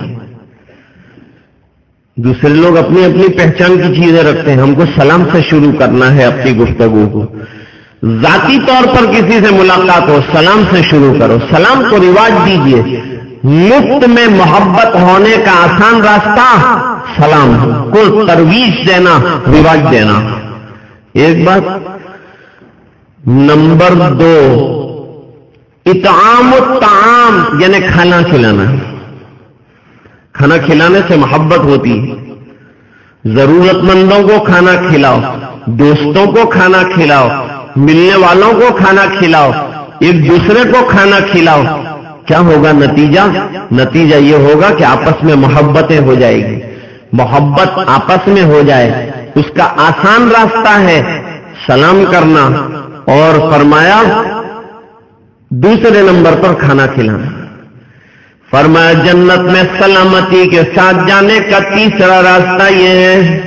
دوسرے لوگ اپنی اپنی پہچان کی چیزیں رکھتے ہیں، ہم کو سلام سے شروع کرنا ہے اپنی گفتگو کو. ذاتی طور پر کسی سے ملاقات ہو سلام سے شروع کرو. سلام کو رواج دیجیے. مفت میں محبت ہونے کا آسان راستہ سلام کو ترویج دینا، رواج دینا. ایک بات. نمبر دو، اطعام الطعام یعنی کھانا کھلانا. کھانا کھلانے سے محبت ہوتی ہے. ضرورت مندوں کو کھانا کھلاؤ، دوستوں کو کھانا کھلاؤ، ملنے والوں کو کھانا کھلاؤ، ایک دوسرے کو کھانا کھلاؤ. کیا ہوگا نتیجہ؟ نتیجہ یہ ہوگا کہ آپس میں محبتیں ہو جائے گی. محبت آپس میں ہو جائے اس کا آسان راستہ ہے سلام کرنا، اور فرمایا دوسرے نمبر پر کھانا کھلانا. فرمایا جنت میں سلامتی کے ساتھ جانے کا تیسرا راستہ یہ ہے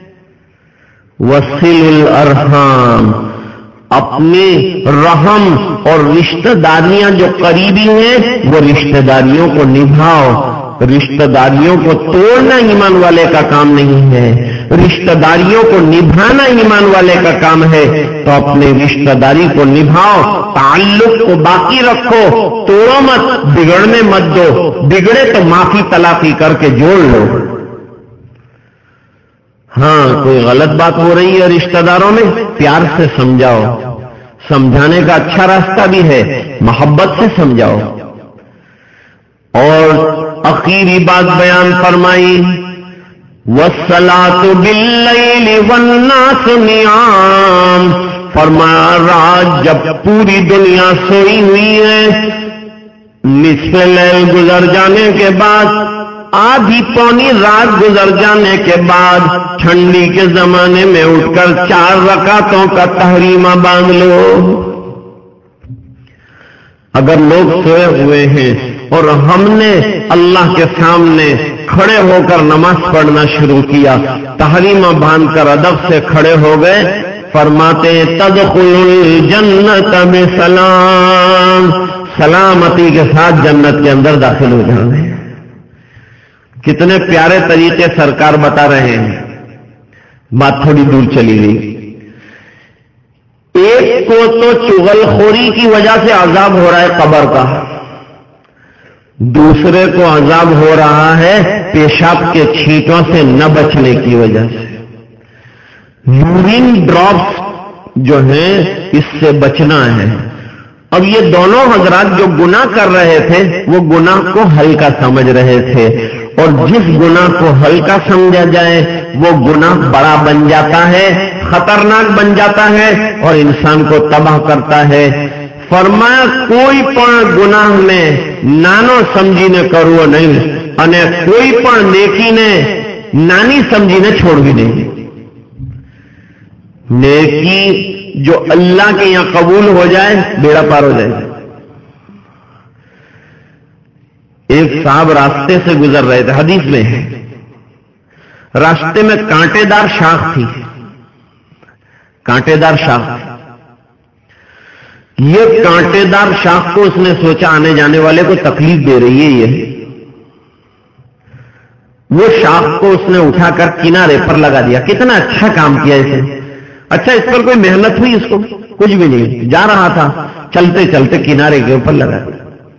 وصل الارحام، اپنی رحم اور رشتہ داریاں جو قریبی ہیں وہ رشتہ داریوں کو نبھاؤ. رشتہ داریوں کو توڑنا ایمان والے کا کام نہیں ہے، رشتہ داریوں کو نبھانا ایمان والے کا کام ہے. تو اپنے رشتہ داری کو نبھاؤ، تعلق کو باقی رکھو، توڑو مت، بگڑنے مت دو. بگڑے تو معافی تلافی کر کے جوڑ لو. ہاں کوئی غلط بات ہو رہی ہے رشتہ داروں میں، پیار سے سمجھاؤ. سمجھانے کا اچھا راستہ بھی ہے، محبت سے سمجھاؤ. اور آخری بات بیان فرمائی وَالصَّلَاةُ بِاللَّيْلِ وَالنَّاسُ نِيَامٌ. فرمایا رات جب پوری دنیا سوئی ہوئی ہے، نصف لیل گزر جانے کے بعد، آدھی پونی رات گزر جانے کے بعد، ٹھنڈی کے زمانے میں اٹھ کر چار رکعتوں کا تحریمہ باندھ لو. اگر لوگ سوئے ہوئے ہیں اور ہم نے اللہ کے سامنے کھڑے ہو کر نماز پڑھنا شروع کیا، تحریمہ باندھ کر ادب سے کھڑے ہو گئے، فرماتے تدخلوا الجنت بسلام، سلامتی کے ساتھ جنت کے اندر داخل ہو جانا ہے. کتنے پیارے طریقے سرکار بتا رہے ہیں. بات تھوڑی دور چلی گئی. ایک کو تو چغل خوری کی وجہ سے عذاب ہو رہا ہے قبر کا، دوسرے کو عذاب ہو رہا ہے پیشاب کے چھینٹوں سے نہ بچنے کی وجہ سے. یورین ڈراپس جو ہیں اس سے بچنا ہے. اب یہ دونوں حضرات جو گناہ کر رہے تھے وہ گناہ کو ہلکا سمجھ رہے تھے، اور جس گناہ کو ہلکا سمجھا جائے وہ گناہ بڑا بن جاتا ہے، خطرناک بن جاتا ہے اور انسان کو تباہ کرتا ہے. فرمایا کوئی પણ ગુનાહ ને નાનો સમજીને કરવો નહીં અને કોઈ પણ નેકીને નાની સમજીને છોડવી નહીં. نیکی جو اللہ کے یہاں قبول ہو جائے بیڑا پار ہو جائے. ایک صاحب راستے سے گزر رہے تھے، حدیث میں ہے، راستے میں کانٹے دار شاخ تھی، کانٹے دار شاخ. یہ کانٹے دار شاخ کو اس نے سوچا آنے جانے والے کو تکلیف دے رہی ہے یہ، وہ شاخ کو اس نے اٹھا کر کنارے پر لگا دیا. کتنا اچھا کام کیا اسے. اچھا اس پر کوئی محنت ہوئی؟ اس کو کچھ بھی نہیں، جا رہا تھا چلتے چلتے کنارے کے اوپر لگا دیا.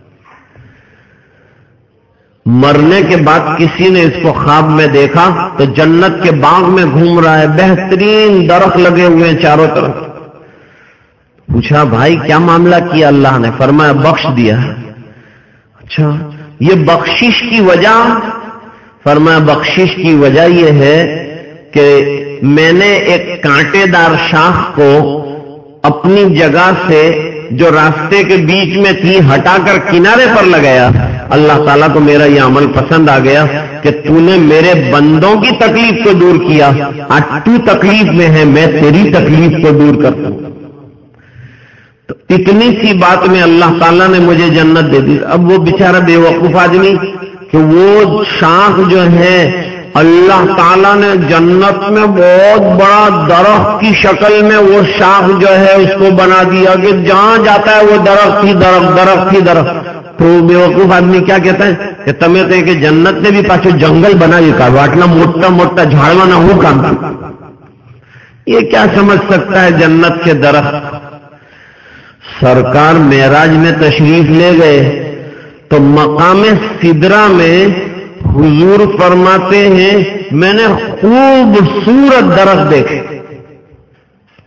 مرنے کے بعد کسی نے اس کو خواب میں دیکھا تو جنت کے باغ میں گھوم رہا ہے، بہترین درخت لگے ہوئے ہیں چاروں طرف. پوچھا بھائی کیا معاملہ کیا اللہ نے؟ فرمایا بخش دیا. اچھا یہ بخشش کی وجہ؟ فرمایا بخشش کی وجہ یہ ہے کہ میں نے ایک کانٹے دار شاخ کو اپنی جگہ سے جو راستے کے بیچ میں تھی ہٹا کر کنارے پر لگایا. اللہ تعالیٰ کو میرا یہ عمل پسند آ گیا کہ تو نے میرے بندوں کی تکلیف کو دور کیا. آج تو تکلیف میں ہے، میں تیری تکلیف کو دور کرتا ہوں. تو اتنی سی بات میں اللہ تعالیٰ نے مجھے جنت دے دی. اب وہ بیچارہ بے وقوف آدمی کہ وہ شاخ جو ہے اللہ تعالیٰ نے جنت میں بہت بڑا درخت کی شکل میں وہ شاخ جو ہے اس کو بنا دیا کہ جہاں جاتا ہے وہ درخت ہی درخت درخت ہی درخت. تو بے وقوف آدمی کیا کہتا ہے کہ تمہیں کہے کہ جنت نے بھی پاچھو جنگل بنا دیتا واٹنا موٹا موٹا جھاڑوا نہ ہو کام تھا. یہ کیا سمجھ سکتا ہے جنت کے درخت. سرکار معراج میں تشریف لے گئے تو مقام سدرہ میں حضور فرماتے ہیں میں نے خوبصورت درخت دیکھے.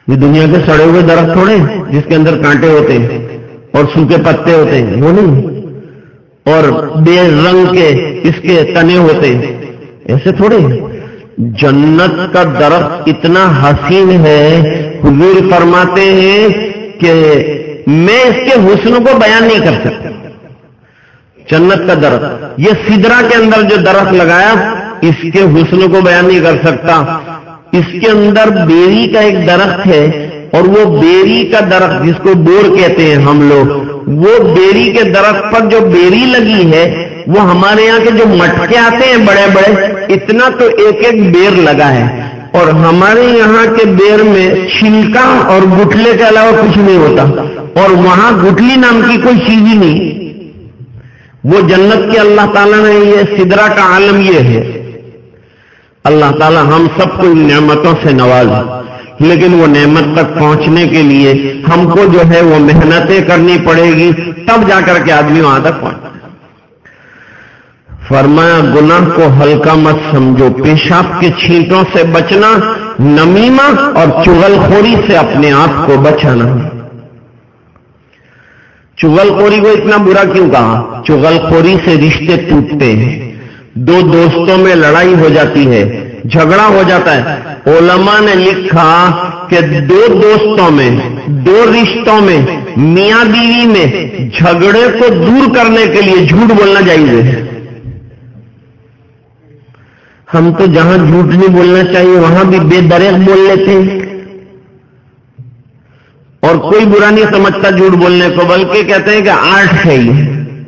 یہ دنیا کے سڑے ہوئے درخت تھوڑے جس کے اندر کانٹے ہوتے ہیں اور سوکھے پتے ہوتے ہیں، وہ نہیں، اور بے رنگ کے اس کے تنے ہوتے ہیں، ایسے تھوڑے۔ جنت کا درخت اتنا حسین ہے، حضور فرماتے ہیں کہ میں اس کے حسن کو بیان نہیں کر سکتا۔ جنت کا درخت، یہ سدرا کے اندر جو درخت لگایا اس کے حسن کو بیان نہیں کر سکتا۔ اس کے اندر بیری کا ایک درخت ہے، اور وہ بیری کا درخت جس کو بور کہتے ہیں ہم لوگ، وہ بیری کے درخت پر جو بیری لگی ہے وہ ہمارے یہاں کے جو مٹکے آتے ہیں بڑے بڑے، اتنا تو ایک ایک بیر لگا ہے، اور ہمارے یہاں کے بیر میں چھلکا اور گٹلے کے علاوہ کچھ نہیں ہوتا، اور وہاں گٹلی نام کی کوئی چیز ہی نہیں۔ وہ جنت کے اللہ تعالیٰ نے یہ سدرا کا عالم یہ ہے۔ اللہ تعالیٰ ہم سب کو ان نعمتوں سے نوازے، لیکن وہ نعمت تک پہنچنے کے لیے ہم کو جو ہے وہ محنتیں کرنی پڑے گی، تب جا کر کے آدمی وہاں تک پہنچے۔ فرمایا گناہ کو ہلکا مت سمجھو، پیشاب کے چھینٹوں سے بچنا، نمیمہ اور چغل خوری سے اپنے آپ کو بچانا۔ چغل خوری کو اتنا برا کیوں کہا؟ چغل خوری سے رشتے ٹوٹتے ہیں، دو دوستوں میں لڑائی ہو جاتی ہے، جھگڑا ہو جاتا ہے۔ علماء نے لکھا کہ دو دوستوں میں، دو رشتوں میں، میاں بیوی میں جھگڑے کو دور کرنے کے لیے جھوٹ بولنا جائز ہے۔ ہم تو جہاں جھوٹ نہیں بولنا چاہیے وہاں بھی بے دریغ بول لیتے ہیں، اور کوئی برا نہیں سمجھتا جھوٹ بولنے کو، بلکہ کہتے ہیں کہ آرٹ ہے یہ۔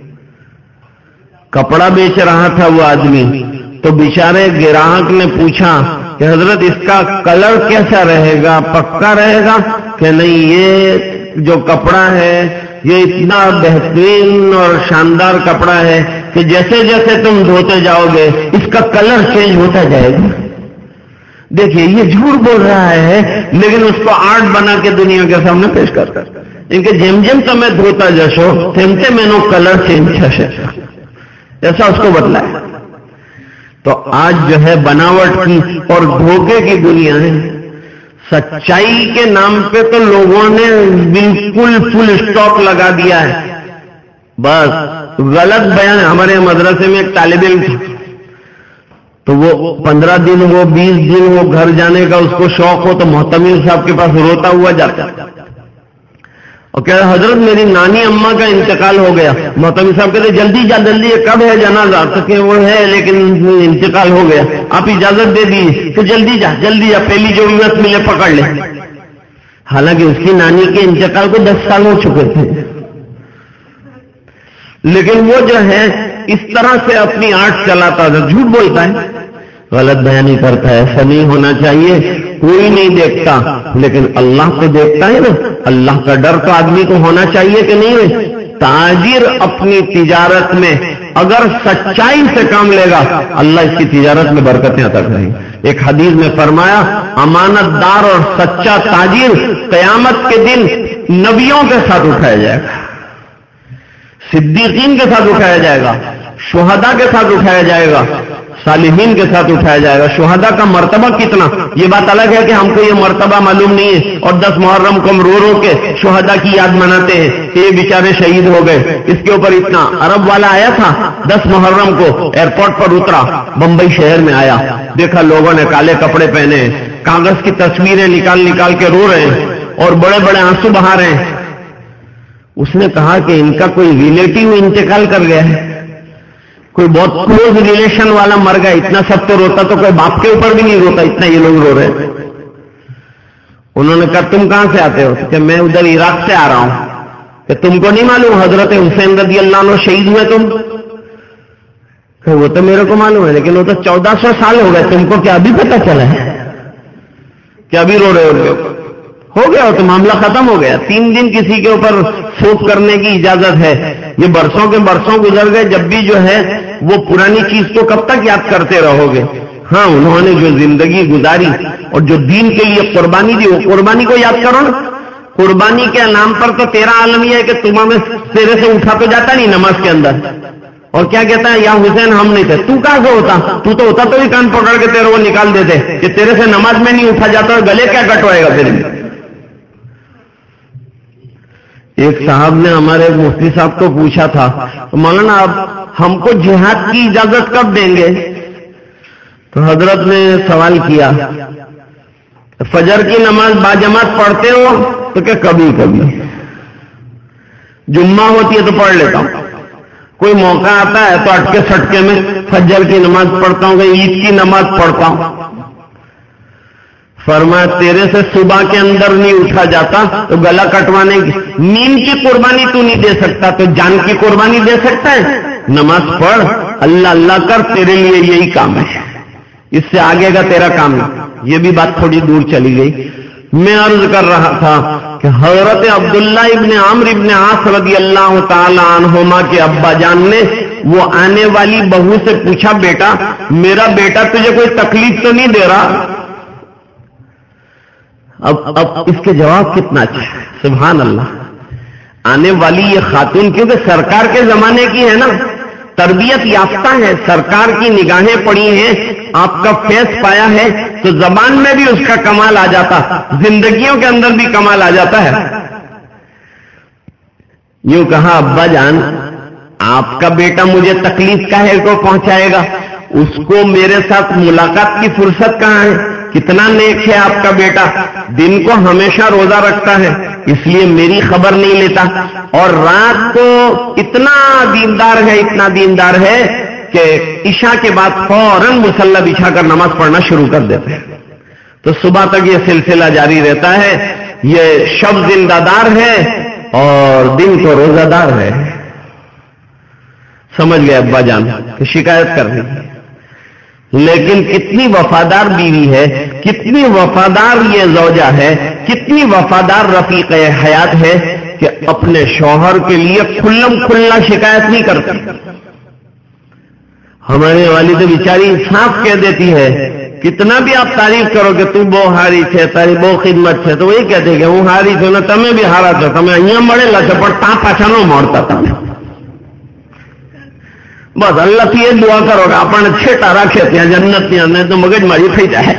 کپڑا بیچ رہا تھا وہ آدمی، تو بیچارے گراہک نے پوچھا کہ حضرت اس کا کلر کیسا رہے گا، پکا رہے گا؟ کہ نہیں، یہ جو کپڑا ہے یہ اتنا بہترین اور شاندار کپڑا ہے کہ جیسے جیسے تم دھوتے جاؤ گے اس کا کلر چینج ہوتا جائے گا۔ دیکھیے یہ جھوٹ بول رہا ہے، لیکن اس کو آرٹ بنا کے دنیا کے سامنے پیش کرتا ہے۔ ان کے جم جم تو میں دھوتا جسو تمتے میں نو کلر چینج ہے، ایسا اس کو بتلا ہے۔ تو آج جو ہے بناوٹ کی اور دھوکے کی دنیا ہے۔ سچائی کے نام پہ تو لوگوں نے بالکل فل اسٹاپ لگا دیا ہے، بس غلط بیان۔ ہمارے مدرسے میں ایک طالب علم تھا، تو وہ پندرہ دن وہ بیس دن وہ گھر جانے کا اس کو شوق ہو تو محتمل صاحب کے پاس روتا ہوا جاتا اور کہہ رہا حضرت میری نانی اماں کا انتقال ہو گیا۔ محتمل صاحب کہتے جلدی جا جلدی، کب ہے جنازہ؟ تو کہ وہ ہے لیکن انتقال ہو گیا، آپ اجازت دے دی کہ جلدی جا جلدی جا، پہلی جو عزت ملے پکڑ لے۔ حالانکہ اس کی نانی کے انتقال کو دس سال ہو چکے تھے، لیکن وہ جو ہے اس طرح سے اپنی آرٹ چلاتا تھا، جھوٹ بولتا ہے، غلط بیانی کرتا ہے۔ ایسا نہیں ہونا چاہیے۔ کوئی نہیں دیکھتا لیکن اللہ کو دیکھتا ہے نا، اللہ کا ڈر تو آدمی کو ہونا چاہیے کہ نہیں؟ تاجر اپنی تجارت میں اگر سچائی سے کام لے گا اللہ اس کی تجارت میں برکتیں عطا کریں گے۔ ایک حدیث میں فرمایا امانت دار اور سچا تاجر قیامت کے دن نبیوں کے ساتھ اٹھایا جائے گا، صدیقین کے ساتھ اٹھایا جائے گا، شہداء کے ساتھ اٹھایا جائے گا، صالحین کے ساتھ اٹھایا جائے گا۔ شہداء کا مرتبہ کتنا، یہ بات الگ ہے کہ ہم کو یہ مرتبہ معلوم نہیں ہے، اور دس محرم کو ہم رو رو کے شہداء کی یاد مناتے ہیں کہ یہ بیچارے شہید ہو گئے۔ اس کے اوپر اتنا عرب والا آیا تھا دس محرم کو، ایئرپورٹ پر اترا، بمبئی شہر میں آیا، دیکھا لوگوں نے کالے کپڑے پہنے، کاغذ کی تصویریں نکال نکال کے رو رہے ہیں اور بڑے بڑے آنسو بہا رہے ہیں۔ اس نے کہا کہ ان کا کوئی ریلیٹیو انتقال کر گیا ہے، کوئی بہت کلوز ریلیشن والا مر گیا، اتنا سب تو روتا تو کوئی باپ کے اوپر بھی نہیں روتا، اتنا یہ لوگ رو رہے ہیں۔ انہوں نے کہا تم کہاں سے آتے ہو؟ کہ میں ادھر عراق سے آ رہا ہوں۔ کہ تم کو نہیں معلوم حضرت حسین رضی اللہ عنہ شہید ہوئے تم؟ کہ وہ تو میرے کو معلوم ہے لیکن وہ تو چودہ سو سال ہو گئے، تم کو کیا ابھی پتہ چلا ہے کہ ابھی رو رہے ہو؟ ہو گیا تو معاملہ ختم ہو گیا۔ تین دن کسی کے اوپر سوپ کرنے کی اجازت ہے، یہ برسوں کے برسوں گزر گئے، جب بھی جو ہے وہ پرانی چیز کو کب تک یاد کرتے رہو گے؟ ہاں انہوں نے جو زندگی گزاری اور جو دین کے لیے قربانی دی، وہ قربانی کو یاد کرو نا۔ قربانی کے نام پر تو تیرا عالم یہ ہے کہ تمہیں میں تیرے سے اٹھا تو جاتا نہیں نماز کے اندر، اور کیا کہتا ہے یا حسین ہم نہیں تھے، تو کہاں سے ہوتا؟ تو تو ہوتا تو بھی کان پکڑ کے تیرے وہ نکال دیتے کہ تیرے سے نماز میں نہیں اٹھا جاتا، اور گلے کیا کٹوائے گا پھر؟ ایک صاحب نے ہمارے مفتی صاحب کو پوچھا تھا، مولانا اب ہم کو جہاد کی اجازت کب دیں گے؟ تو حضرت نے سوال کیا، فجر کی نماز باجماعت پڑھتے ہو؟ تو کہ کبھی کبھی، جمعہ ہوتی ہے تو پڑھ لیتا ہوں، کوئی موقع آتا ہے تو اٹکے سٹکے میں فجر کی نماز پڑھتا ہوں، عید کی نماز پڑھتا ہوں۔ فرمایا تیرے سے صبح کے اندر نہیں اٹھا جاتا تو گلا کٹوانے کی نیند کی قربانی تو نہیں دے سکتا تو جان کی قربانی دے سکتا ہے؟ نماز پڑھ، اللہ اللہ کر، تیرے لیے یہی کام ہے، اس سے آگے کا تیرا کام ہے۔ یہ بھی بات تھوڑی دور چلی گئی۔ میں عرض کر رہا تھا کہ حضرت عبداللہ ابن عمرو ابن عاص رضی اللہ تعالی عنہما کے ابا جان نے وہ آنے والی بہو سے پوچھا، بیٹا میرا بیٹا تجھے کوئی تکلیف تو نہیں دے رہا؟ اب اب اس کے جواب کتنا اچھا ہے، سبحان اللہ۔ آنے والی یہ خاتون کیونکہ سرکار کے زمانے کی ہے نا، تربیت یافتہ ہے، سرکار کی نگاہیں پڑی ہیں، آپ کا فیس پایا ہے، تو زبان میں بھی اس کا کمال آ جاتا، زندگیوں کے اندر بھی کمال آ جاتا ہے۔ یوں کہا، ابا جان آپ کا بیٹا مجھے تکلیف کاہے کو پہنچائے گا؟ اس کو میرے ساتھ ملاقات کی فرصت کہاں ہے؟ کتنا نیک ہے آپ کا بیٹا، دن کو ہمیشہ روزہ رکھتا ہے، اس لیے میری خبر نہیں لیتا، اور رات کو اتنا دیندار ہے اتنا دیندار ہے کہ عشاء کے بعد فوراً مصلی بچھا کر نماز پڑھنا شروع کر دیتے ہیں، تو صبح تک یہ سلسلہ جاری رہتا ہے۔ یہ شب زندہ دار ہے اور دن کو روزہ دار ہے۔ سمجھ گئے ابا جان کہ شکایت کرنی، لیکن کتنی وفادار بیوی ہے، کتنی وفادار یہ زوجہ ہے، کتنی وفادار رفیق حیات ہے کہ اپنے شوہر کے لیے کھلم کھلا شکایت نہیں کرتی۔ ہمارے والد بیچاری صاف کہہ دیتی ہے، کتنا بھی آپ تعریف کرو کہ تو بہو ہاری ہے، تاری بہو خدمت ہے، تو وہی کہتے کہ ہوں ہاری تھو نے تمہیں بھی ہارا تھا، تمہیں અહીંયા મળેલા છે પણ તા પાછા ન મળતા તમે۔ બસ અલ્લાહથી એ દુઆ કરો કે આપણને છેટા રાખે ત્યાં જન્નતની અંદર, તો મગજમારી થઈ જાય।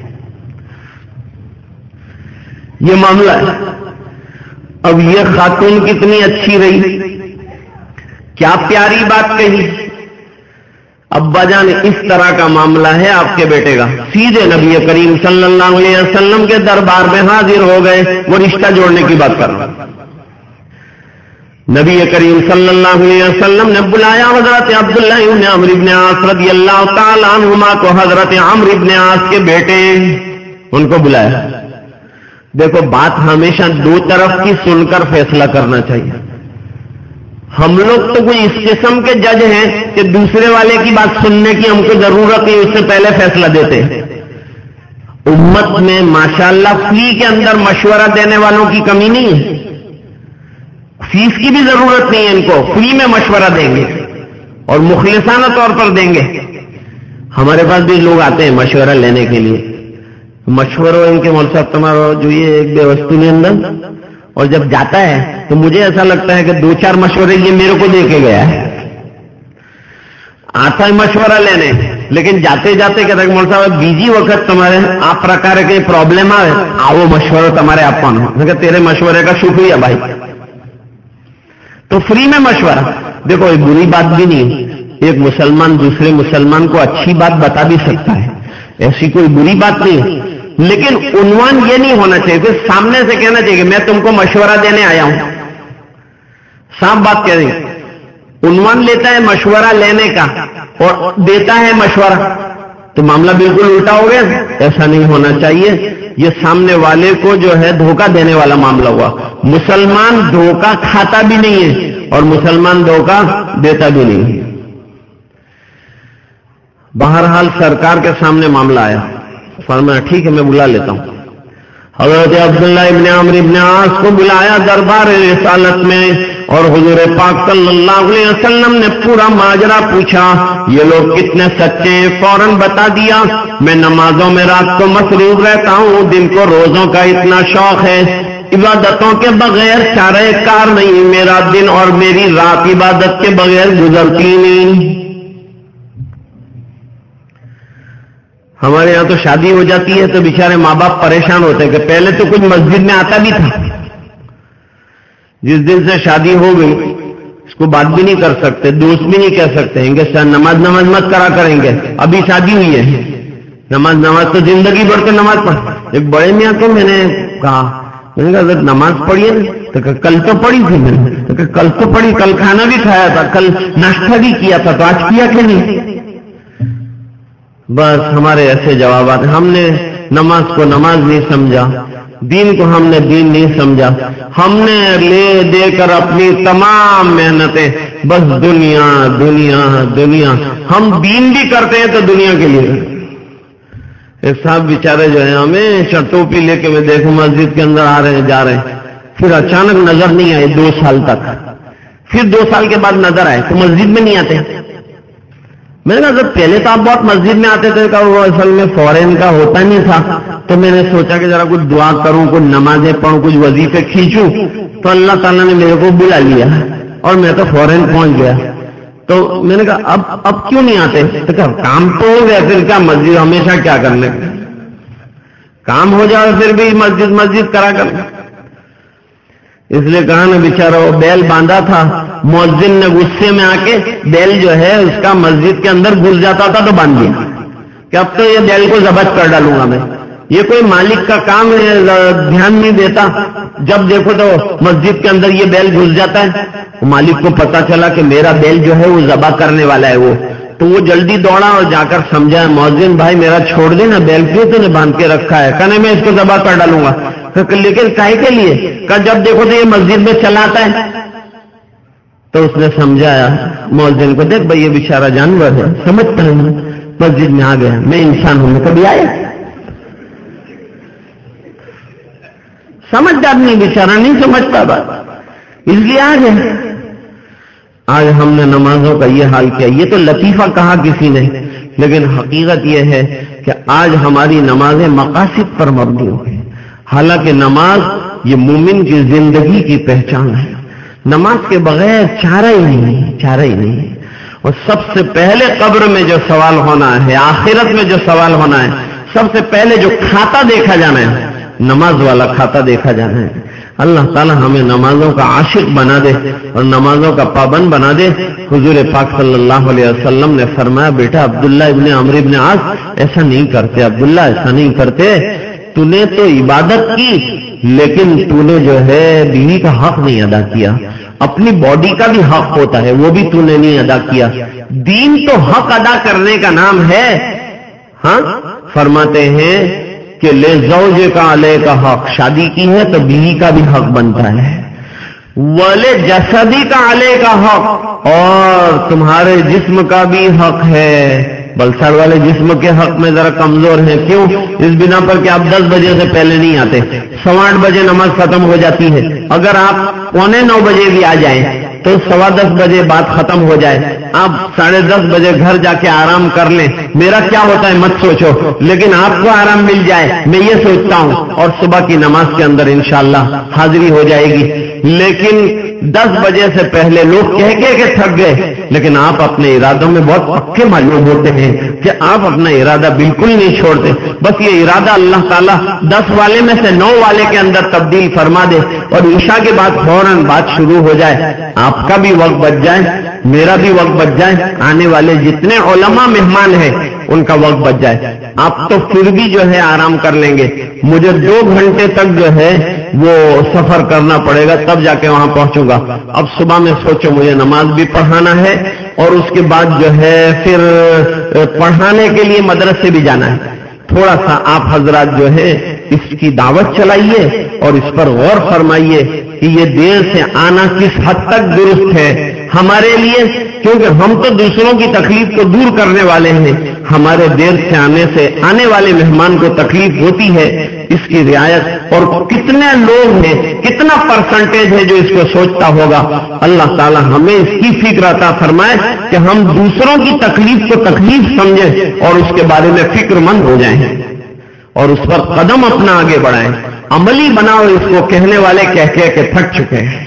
یہ معاملہ ہے۔ اب یہ خاتون کتنی اچھی رہی، کیا پیاری بات کہی۔ ابا جان اس طرح کا معاملہ ہے آپ کے بیٹے کا، سیدھے نبی کریم صلی اللہ علیہ وسلم کے دربار میں حاضر ہو گئے۔ وہ رشتہ جوڑنے کی بات کر رہا ہوں۔ نبی کریم صلی اللہ علیہ وسلم نے بلایا حضرت عبداللہ ابن عمرو ابن عاص رضی اللہ تعالی عنہما کو، حضرت عمرو ابن عاص کے بیٹے، ان کو بلایا۔ دیکھو بات ہمیشہ دو طرف کی سن کر فیصلہ کرنا چاہیے۔ ہم لوگ تو کوئی اس قسم کے جج ہیں کہ دوسرے والے کی بات سننے کی ہم کو ضرورت نہیں، اس سے پہلے فیصلہ دیتے ہیں۔ امت میں ماشاءاللہ فری کے اندر مشورہ دینے والوں کی کمی نہیں ہے، فیس کی بھی ضرورت نہیں ہے، ان کو فری میں مشورہ دیں گے اور مخلصانہ طور پر دیں گے۔ ہمارے پاس بھی لوگ آتے ہیں مشورہ لینے کے لیے، مشورہ ان کے مول صاحب تمہارا جو یہ ایک بے وستو نے اندر، اور جب جاتا ہے تو مجھے ایسا لگتا ہے کہ دو چار مشورے یہ میرے کو دے کے گیا ہے۔ آتا ہے مشورہ لینے، لیکن جاتے جاتے کہتا ہے کہ مول صاحب بیجی وقت تمہارے آپ پرکار کے پرابلم آئے آؤ مشورہ تمہارے آپ پاؤں، میں کہ تیرے مشورے کا شکریہ بھائی۔ تو فری میں مشورہ، دیکھو ایک بری بات بھی نہیں، ایک مسلمان دوسرے مسلمان کو اچھی بات بتا بھی سکتا ہے، ایسی کوئی بری بات نہیں، لیکن عنوان یہ نہیں ہونا چاہیے، پھر سامنے سے کہنا چاہیے کہ میں تم کو مشورہ دینے آیا ہوں، صاف بات کہہ رہی۔ عنوان لیتا ہے مشورہ لینے کا اور دیتا ہے مشورہ، تو معاملہ بالکل الٹا ہو گیا۔ ایسا نہیں ہونا چاہیے، یہ سامنے والے کو جو ہے دھوکہ دینے والا معاملہ ہوا۔ مسلمان دھوکہ کھاتا بھی نہیں ہے اور مسلمان دھوکہ دیتا بھی نہیں ہے۔ بہرحال سرکار کے سامنے معاملہ آیا، فرمایا ٹھیک ہے میں بلا لیتا ہوں۔ حضرت عبداللہ ابن عمرو ابن عاص کو بلایا دربار رسالت میں، اور حضور پاک صلی اللہ علیہ وسلم نے پورا ماجرا پوچھا، یہ لوگ کتنے سچے ہیں؟ فوراً بتا دیا، میں نمازوں میں رات کو مصروف رہتا ہوں، دن کو روزوں کا اتنا شوق ہے، عبادتوں کے بغیر چارہ کار نہیں، میرا دن اور میری رات عبادت کے بغیر گزرتی نہیں۔ ہمارے یہاں تو شادی ہو جاتی ہے تو بیچارے ماں باپ پریشان ہوتے ہیں کہ پہلے تو کچھ مسجد میں آتا بھی تھا، جس دن سے شادی ہو گئی اس کو بات بھی نہیں کر سکتے، دوست بھی نہیں کہہ سکتے ہیں کہ نماز نماز مت کرا کریں گے، ابھی شادی ہوئی ہے، نماز نماز تو زندگی بھر کے نماز پڑھ. ایک بڑے میاں کو میں نے کہا، میں نے کہا اگر نماز پڑھیے تو کہ کل تو پڑھی تھی میں نے، تو کہ کل تو پڑھی، کل کھانا بھی کھایا تھا، کل ناشتہ بھی کیا تھا، تو آج کیا کہ نہیں؟ بس ہمارے ایسے جوابات. ہم نے نماز کو نماز نہیں سمجھا، دین کو ہم نے دین نہیں سمجھا، ہم نے لے دے کر اپنی تمام محنتیں بس دنیا دنیا دنیا. ہم دین بھی کرتے ہیں تو دنیا کے لیے. ایک صاحب بیچارے جو ہیں ہمیشہ ٹوپی لے کے میں دیکھوں مسجد کے اندر آ رہے ہیں جا رہے ہیں، پھر اچانک نظر نہیں آئے دو سال تک، پھر دو سال کے بعد نظر آئے تو مسجد میں نہیں آتے. میں نے کہا جب پہلے تو آپ بہت مسجد میں آتے تھے، کہ وہ اصل میں فورن کا ہوتا نہیں تھا، تو میں نے سوچا کہ ذرا کچھ دعا کروں، کچھ نمازیں پڑھوں، کچھ وظیفے کھینچوں، تو اللہ تعالیٰ نے میرے کو بلا لیا اور میں تو فورن پہنچ گیا. تو میں نے کہا اب اب کیوں نہیں آتے؟ تو کہا کام تو ہو گیا، پھر کیا مسجد ہمیشہ کیا کرنے، کام ہو جائے پھر بھی مسجد مسجد کرا کر. اس لیے کہا نا بیچارہ وہ بیل باندھا تھا، مؤذن نے غصے میں آ کے بیل جو ہے اس کا مسجد کے اندر گھس جاتا تھا تو باندھ دیا کہ اب تو یہ بیل کو ضبط کر ڈالوں گا میں. یہ کوئی مالک کا کام ہے، دھیان نہیں دیتا. جب دیکھو تو مسجد کے اندر یہ بیل گھس جاتا ہے. مالک کو پتا چلا کہ میرا بیل جو ہے وہ ذبح کرنے والا ہے، وہ تو وہ جلدی دوڑا اور جا کر سمجھا، مؤذن بھائی میرا چھوڑ دے نا، بیل کیوں تو نے باندھ کے رکھا ہے؟ کہنے میں اس کو ذبح کر ڈالوں گا. لیکن کاہے کے لیے؟ کہ جب دیکھو تو یہ مسجد میں چلا آتا ہے. تو اس نے سمجھایا مؤذن کو، دیکھ بھائی یہ بیچارہ جانور ہے، سمجھتا ہے مسجد میں آ گیا، میں انسان ہوں، میں کبھی آیا سمجھدار نہیں، بیچارہ نہیں سمجھتا بات، اس لیے آ گیا. آج ہم نے نمازوں کا یہ حال کیا. یہ تو لطیفہ کہا کسی نے، لیکن حقیقت یہ ہے کہ آج ہماری نمازیں مقاصد پر مبنی ہو گئی. حالانکہ نماز یہ مومن کی زندگی کی پہچان ہے. نماز کے بغیر چارہ ہی نہیں، چارہ ہی نہیں. اور سب سے پہلے قبر میں جو سوال ہونا ہے، آخرت میں جو سوال ہونا ہے، سب سے پہلے جو کھاتا دیکھا جانا ہے، نماز والا کھاتا دیکھا جانا ہے. اللہ تعالی ہمیں نمازوں کا عاشق بنا دے اور نمازوں کا پابند بنا دے. حضور پاک صلی اللہ علیہ وسلم نے فرمایا، بیٹا عبداللہ ابن عمرو ابن عاص ایسا نہیں کرتے، عبداللہ ایسا نہیں کرتے، تو نے تو عبادت کی لیکن تو نے جو ہے بیوی کا حق نہیں ادا کیا. اپنی باڈی کا بھی حق ہوتا ہے، وہ بھی تو نے نہیں ادا کیا. دین تو حق ادا کرنے کا نام ہے. ہاں فرماتے ہیں کہ لے زوج کا علیہ کا حق، شادی کی ہے تو بیوی کا بھی حق بنتا ہے. والے جسدی کا علیہ کا حق، اور تمہارے جسم کا بھی حق ہے. بلسڑ والے جسم کے حق میں ذرا کمزور ہیں. کیوں؟ اس بنا پر کہ آپ دس بجے سے پہلے نہیں آتے، سوا آٹھ بجے نماز ختم ہو جاتی ہے. اگر آپ پونے نو بجے بھی آ جائیں تو سوا دس بجے بات ختم ہو جائے، آپ ساڑھے دس بجے گھر جا کے آرام کر لیں. میرا کیا ہوتا ہے مت سوچو، لیکن آپ کو آرام مل جائے میں یہ سوچتا ہوں، اور صبح کی نماز کے اندر انشاءاللہ حاضری ہو جائے گی. لیکن دس بجے سے پہلے لوگ کہہ کے کہ تھک گئے، لیکن آپ اپنے ارادوں میں بہت پکے معلوم ہوتے ہیں کہ آپ اپنا ارادہ بالکل نہیں چھوڑتے. بس یہ ارادہ اللہ تعالیٰ دس والے میں سے نو والے کے اندر تبدیل فرما دے اور عشاء کے بعد فوراً بات شروع ہو جائے. آپ کا بھی وقت بچ جائے، میرا بھی وقت بچ جائے، آنے والے جتنے علماء مہمان ہیں ان کا وقت بچ جائے. آپ تو پھر بھی جو ہے آرام کر لیں گے، مجھے دو گھنٹے تک جو ہے وہ سفر کرنا پڑے گا، تب جا کے وہاں پہنچوں گا. اب صبح میں سوچو مجھے نماز بھی پڑھانا ہے اور اس کے بعد جو ہے پھر پڑھانے کے لیے مدرسے بھی جانا ہے. تھوڑا سا آپ حضرات جو ہے اس کی دعوت چلائیے اور اس پر غور فرمائیے کہ یہ دیر سے آنا کس حد تک درست ہے ہمارے لیے، کیونکہ ہم تو دوسروں کی تکلیف کو دور کرنے والے ہیں. ہمارے دیر سے آنے سے آنے والے مہمان کو تکلیف ہوتی ہے، اس کی رعایت. اور کتنے لوگ ہیں، کتنا پرسنٹیج ہے جو اس کو سوچتا ہوگا. اللہ تعالی ہمیں اس کی فکر عطا فرمائے کہ ہم دوسروں کی تکلیف کو تکلیف سمجھیں اور اس کے بارے میں فکر مند ہو جائیں اور اس پر قدم اپنا آگے بڑھائیں. عملی بناؤ اس کو، کہنے والے کہہ کہہ کے تھک چکے ہیں.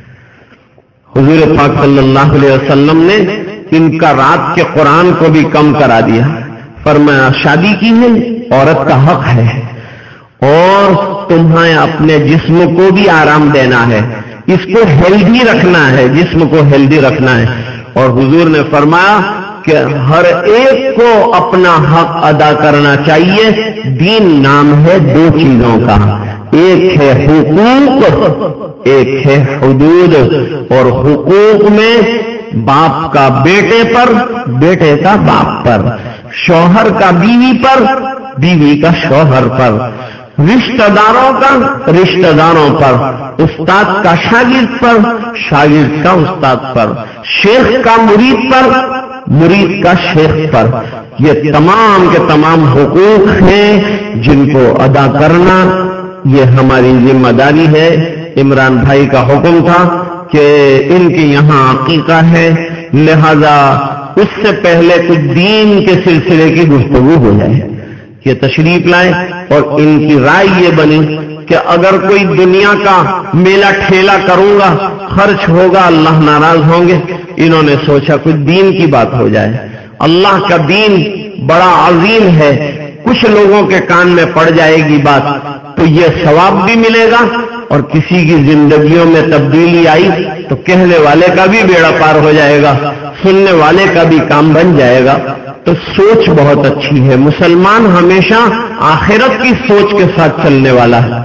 حضور پاک صلی اللہ علیہ وسلم نے ان کا رات کے قرآن کو بھی کم کرا دیا. فرمایا شادی کی ہے عورت کا حق ہے اور تمہیں اپنے جسم کو بھی آرام دینا ہے. اس کو ہیلدی رکھنا ہے، جسم کو ہیلدی رکھنا ہے. اور حضور نے فرمایا کہ ہر ایک کو اپنا حق ادا کرنا چاہیے. دین نام ہے دو چیزوں کا، ایک ہے حقوق، ایک ہے حدود. اور حقوق میں باپ کا بیٹے پر، بیٹے کا باپ پر، شوہر کا بیوی پر، بیوی کا شوہر پر، رشتہ داروں کا رشتہ داروں پر، استاد کا شاگرد پر، شاگرد کا استاد پر، شیخ کا مرید پر، مرید کا شیخ پر. یہ تمام کے تمام حقوق ہیں جن کو ادا کرنا یہ ہماری ذمہ داری ہے. عمران بھائی کا حکم تھا کہ ان کے یہاں عقیقہ ہے، لہذا اس سے پہلے کچھ دین کے سلسلے کی گفتگو ہو جائے. یہ تشریف لائے اور ان کی رائے یہ بنی کہ اگر کوئی دنیا کا میلہ ٹھیلا کروں گا، خرچ ہوگا، اللہ ناراض ہوں گے. انہوں نے سوچا کچھ دین کی بات ہو جائے. اللہ کا دین بڑا عظیم ہے، کچھ لوگوں کے کان میں پڑ جائے گی بات تو یہ ثواب بھی ملے گا، اور کسی کی زندگیوں میں تبدیلی آئی تو کہنے والے کا بھی بیڑا پار ہو جائے گا، سننے والے کا بھی کام بن جائے گا. تو سوچ بہت اچھی ہے. مسلمان ہمیشہ آخرت کی سوچ کے ساتھ چلنے والا ہے.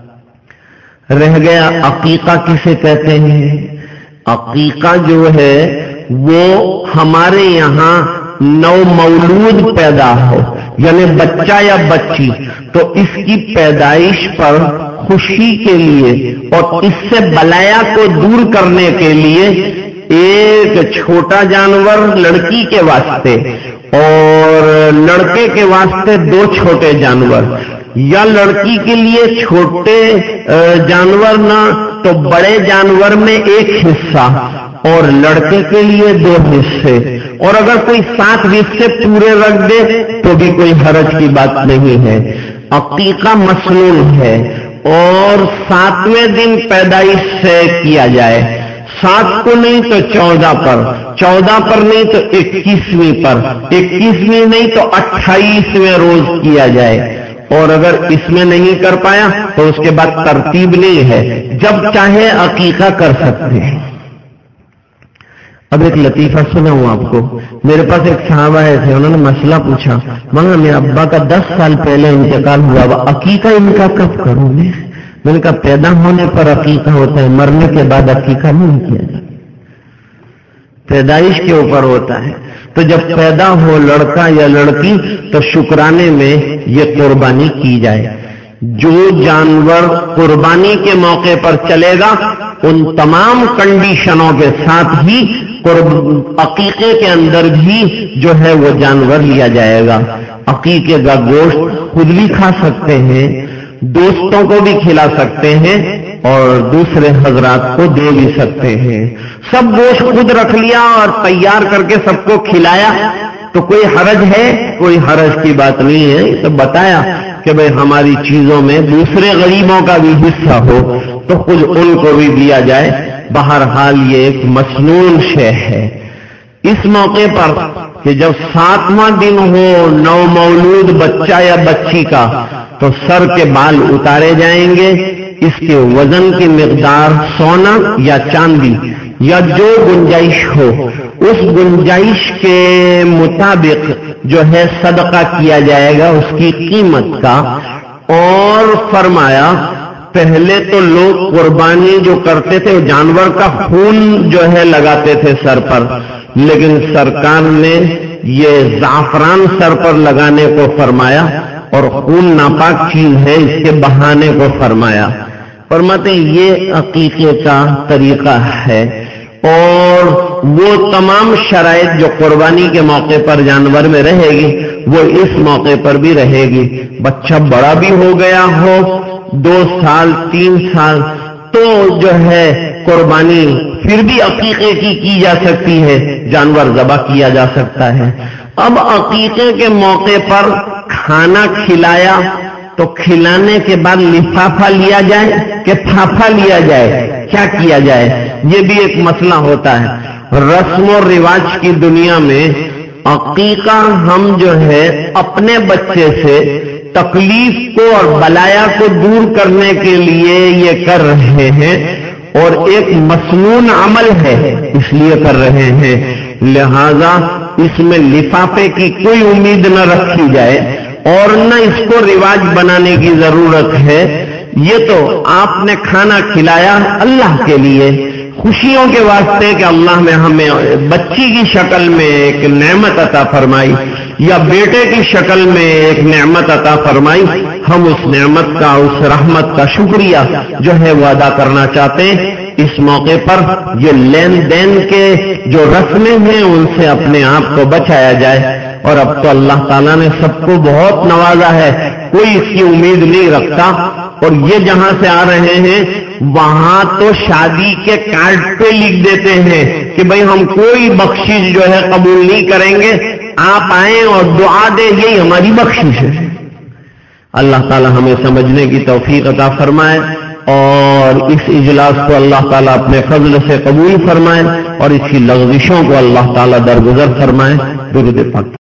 رہ گیا عقیقہ کسے کہتے ہیں؟ عقیقہ جو ہے وہ ہمارے یہاں نو مولود پیدا ہو، یعنی بچہ یا بچی، تو اس کی پیدائش پر خوشی کے لیے اور اس سے بلایا کو دور کرنے کے لیے ایک چھوٹا جانور لڑکی کے واسطے اور لڑکے کے واسطے دو چھوٹے جانور، یا لڑکی کے لیے چھوٹے جانور نہ تو بڑے جانور میں ایک حصہ اور لڑکے کے لیے دو حصے، اور اگر کوئی سات حصے پورے رکھ دے تو بھی کوئی حرج کی بات نہیں ہے. عقیقہ مسنون ہے اور ساتویں دن پیدائش سے کیا جائے، سات کو نہیں تو چودہ پر، چودہ پر نہیں تو اکیسویں پر، اکیسویں نہیں تو اٹھائیسویں روز کیا جائے. اور اگر اس میں نہیں کر پایا تو اس کے بعد ترتیب نہیں ہے، جب چاہے عقیقہ کر سکتے ہیں. اب ایک لطیفہ سنا ہوں آپ کو. میرے پاس ایک صحابہ آئے تھے، انہوں نے مسئلہ پوچھا، مگر میرے ابا کا دس سال پہلے انتقال ہوا، عقیقہ ان کا کب کروں میں؟ میں نے کہا پیدا ہونے پر عقیقہ ہوتا ہے، مرنے کے بعد عقیقہ نہیں کیا جاتا، پیدائش کے اوپر ہوتا ہے. تو جب پیدا ہو لڑکا یا لڑکی تو شکرانے میں یہ قربانی کی جائے. جو جانور قربانی کے موقع پر چلے گا ان تمام کنڈیشنوں کے ساتھ ہی عقیقے کے اندر بھی جو ہے وہ جانور لیا جائے گا. عقیقے کا گوشت خود بھی کھا سکتے ہیں، دوستوں کو بھی کھلا سکتے ہیں اور دوسرے حضرات کو دے بھی سکتے ہیں. سب گوشت خود رکھ لیا اور تیار کر کے سب کو کھلایا تو کوئی حرج ہے؟ کوئی حرج کی بات نہیں ہے. یہ تو بتایا کہ بھئی ہماری چیزوں میں دوسرے غریبوں کا بھی حصہ ہو تو خود ان کو بھی دیا جائے. بہرحال یہ ایک مسنون شے ہے. اس موقع پر کہ جب ساتواں دن ہو نو مولود بچہ یا بچی کا تو سر کے بال اتارے جائیں گے. اس کے وزن کی مقدار سونا یا چاندی یا جو گنجائش ہو اس گنجائش کے مطابق جو ہے صدقہ کیا جائے گا اس کی قیمت کا. اور فرمایا پہلے تو لوگ قربانی جو کرتے تھے جانور کا خون جو ہے لگاتے تھے سر پر، لیکن سرکار نے یہ زعفران سر پر لگانے کو فرمایا اور خون ناپاک چیز ہے اس کے بہانے کو فرمایا. فرماتے ہیں یہ عقیقے کا طریقہ ہے اور وہ تمام شرائط جو قربانی کے موقع پر جانور میں رہے گی وہ اس موقع پر بھی رہے گی. بچہ بڑا بھی ہو گیا ہو دو سال تین سال تو جو ہے قربانی پھر بھی عقیقے کی کی جا سکتی ہے، جانور ذبح کیا جا سکتا ہے. اب عقیقے کے موقع پر کھانا کھلایا تو کھلانے کے بعد لفافہ لیا جائے کہ پھاپھا لیا جائے، کیا کیا جائے؟ یہ بھی ایک مسئلہ ہوتا ہے. رسم و رواج کی دنیا میں عقیقہ ہم جو ہے اپنے بچے سے تکلیف کو اور بلایا کو دور کرنے کے لیے یہ کر رہے ہیں اور ایک مسنون عمل ہے، اس لیے کر رہے ہیں، لہذا اس میں لفافے کی کوئی امید نہ رکھی جائے اور نہ اس کو رواج بنانے کی ضرورت ہے۔ یہ تو آپ نے کھانا کھلایا اللہ کے لیے، خوشیوں کے واسطے کہ اللہ نے ہمیں بچی کی شکل میں ایک نعمت عطا فرمائی یا بیٹے کی شکل میں ایک نعمت عطا فرمائی، ہم اس نعمت کا، اس رحمت کا شکریہ جو ہے وہ ادا کرنا چاہتے ہیں۔ اس موقع پر یہ لین دین کے جو رسمیں ہیں ان سے اپنے آپ کو بچایا جائے۔ اور اب تو اللہ تعالیٰ نے سب کو بہت نوازا ہے، کوئی اس کی امید نہیں رکھتا، اور یہ جہاں سے آ رہے ہیں وہاں تو شادی کے کارڈ پہ لکھ دیتے ہیں کہ بھئی ہم کوئی بخشش جو ہے قبول نہیں کریں گے، آپ آئیں اور دعا دیں، یہی ہماری بخشش ہے۔ اللہ تعالی ہمیں سمجھنے کی توفیق عطا فرمائے اور اس اجلاس کو اللہ تعالیٰ اپنے فضل سے قبول فرمائے اور اس کی لغزشوں کو اللہ تعالیٰ درگزر فرمائے۔ درود پاک۔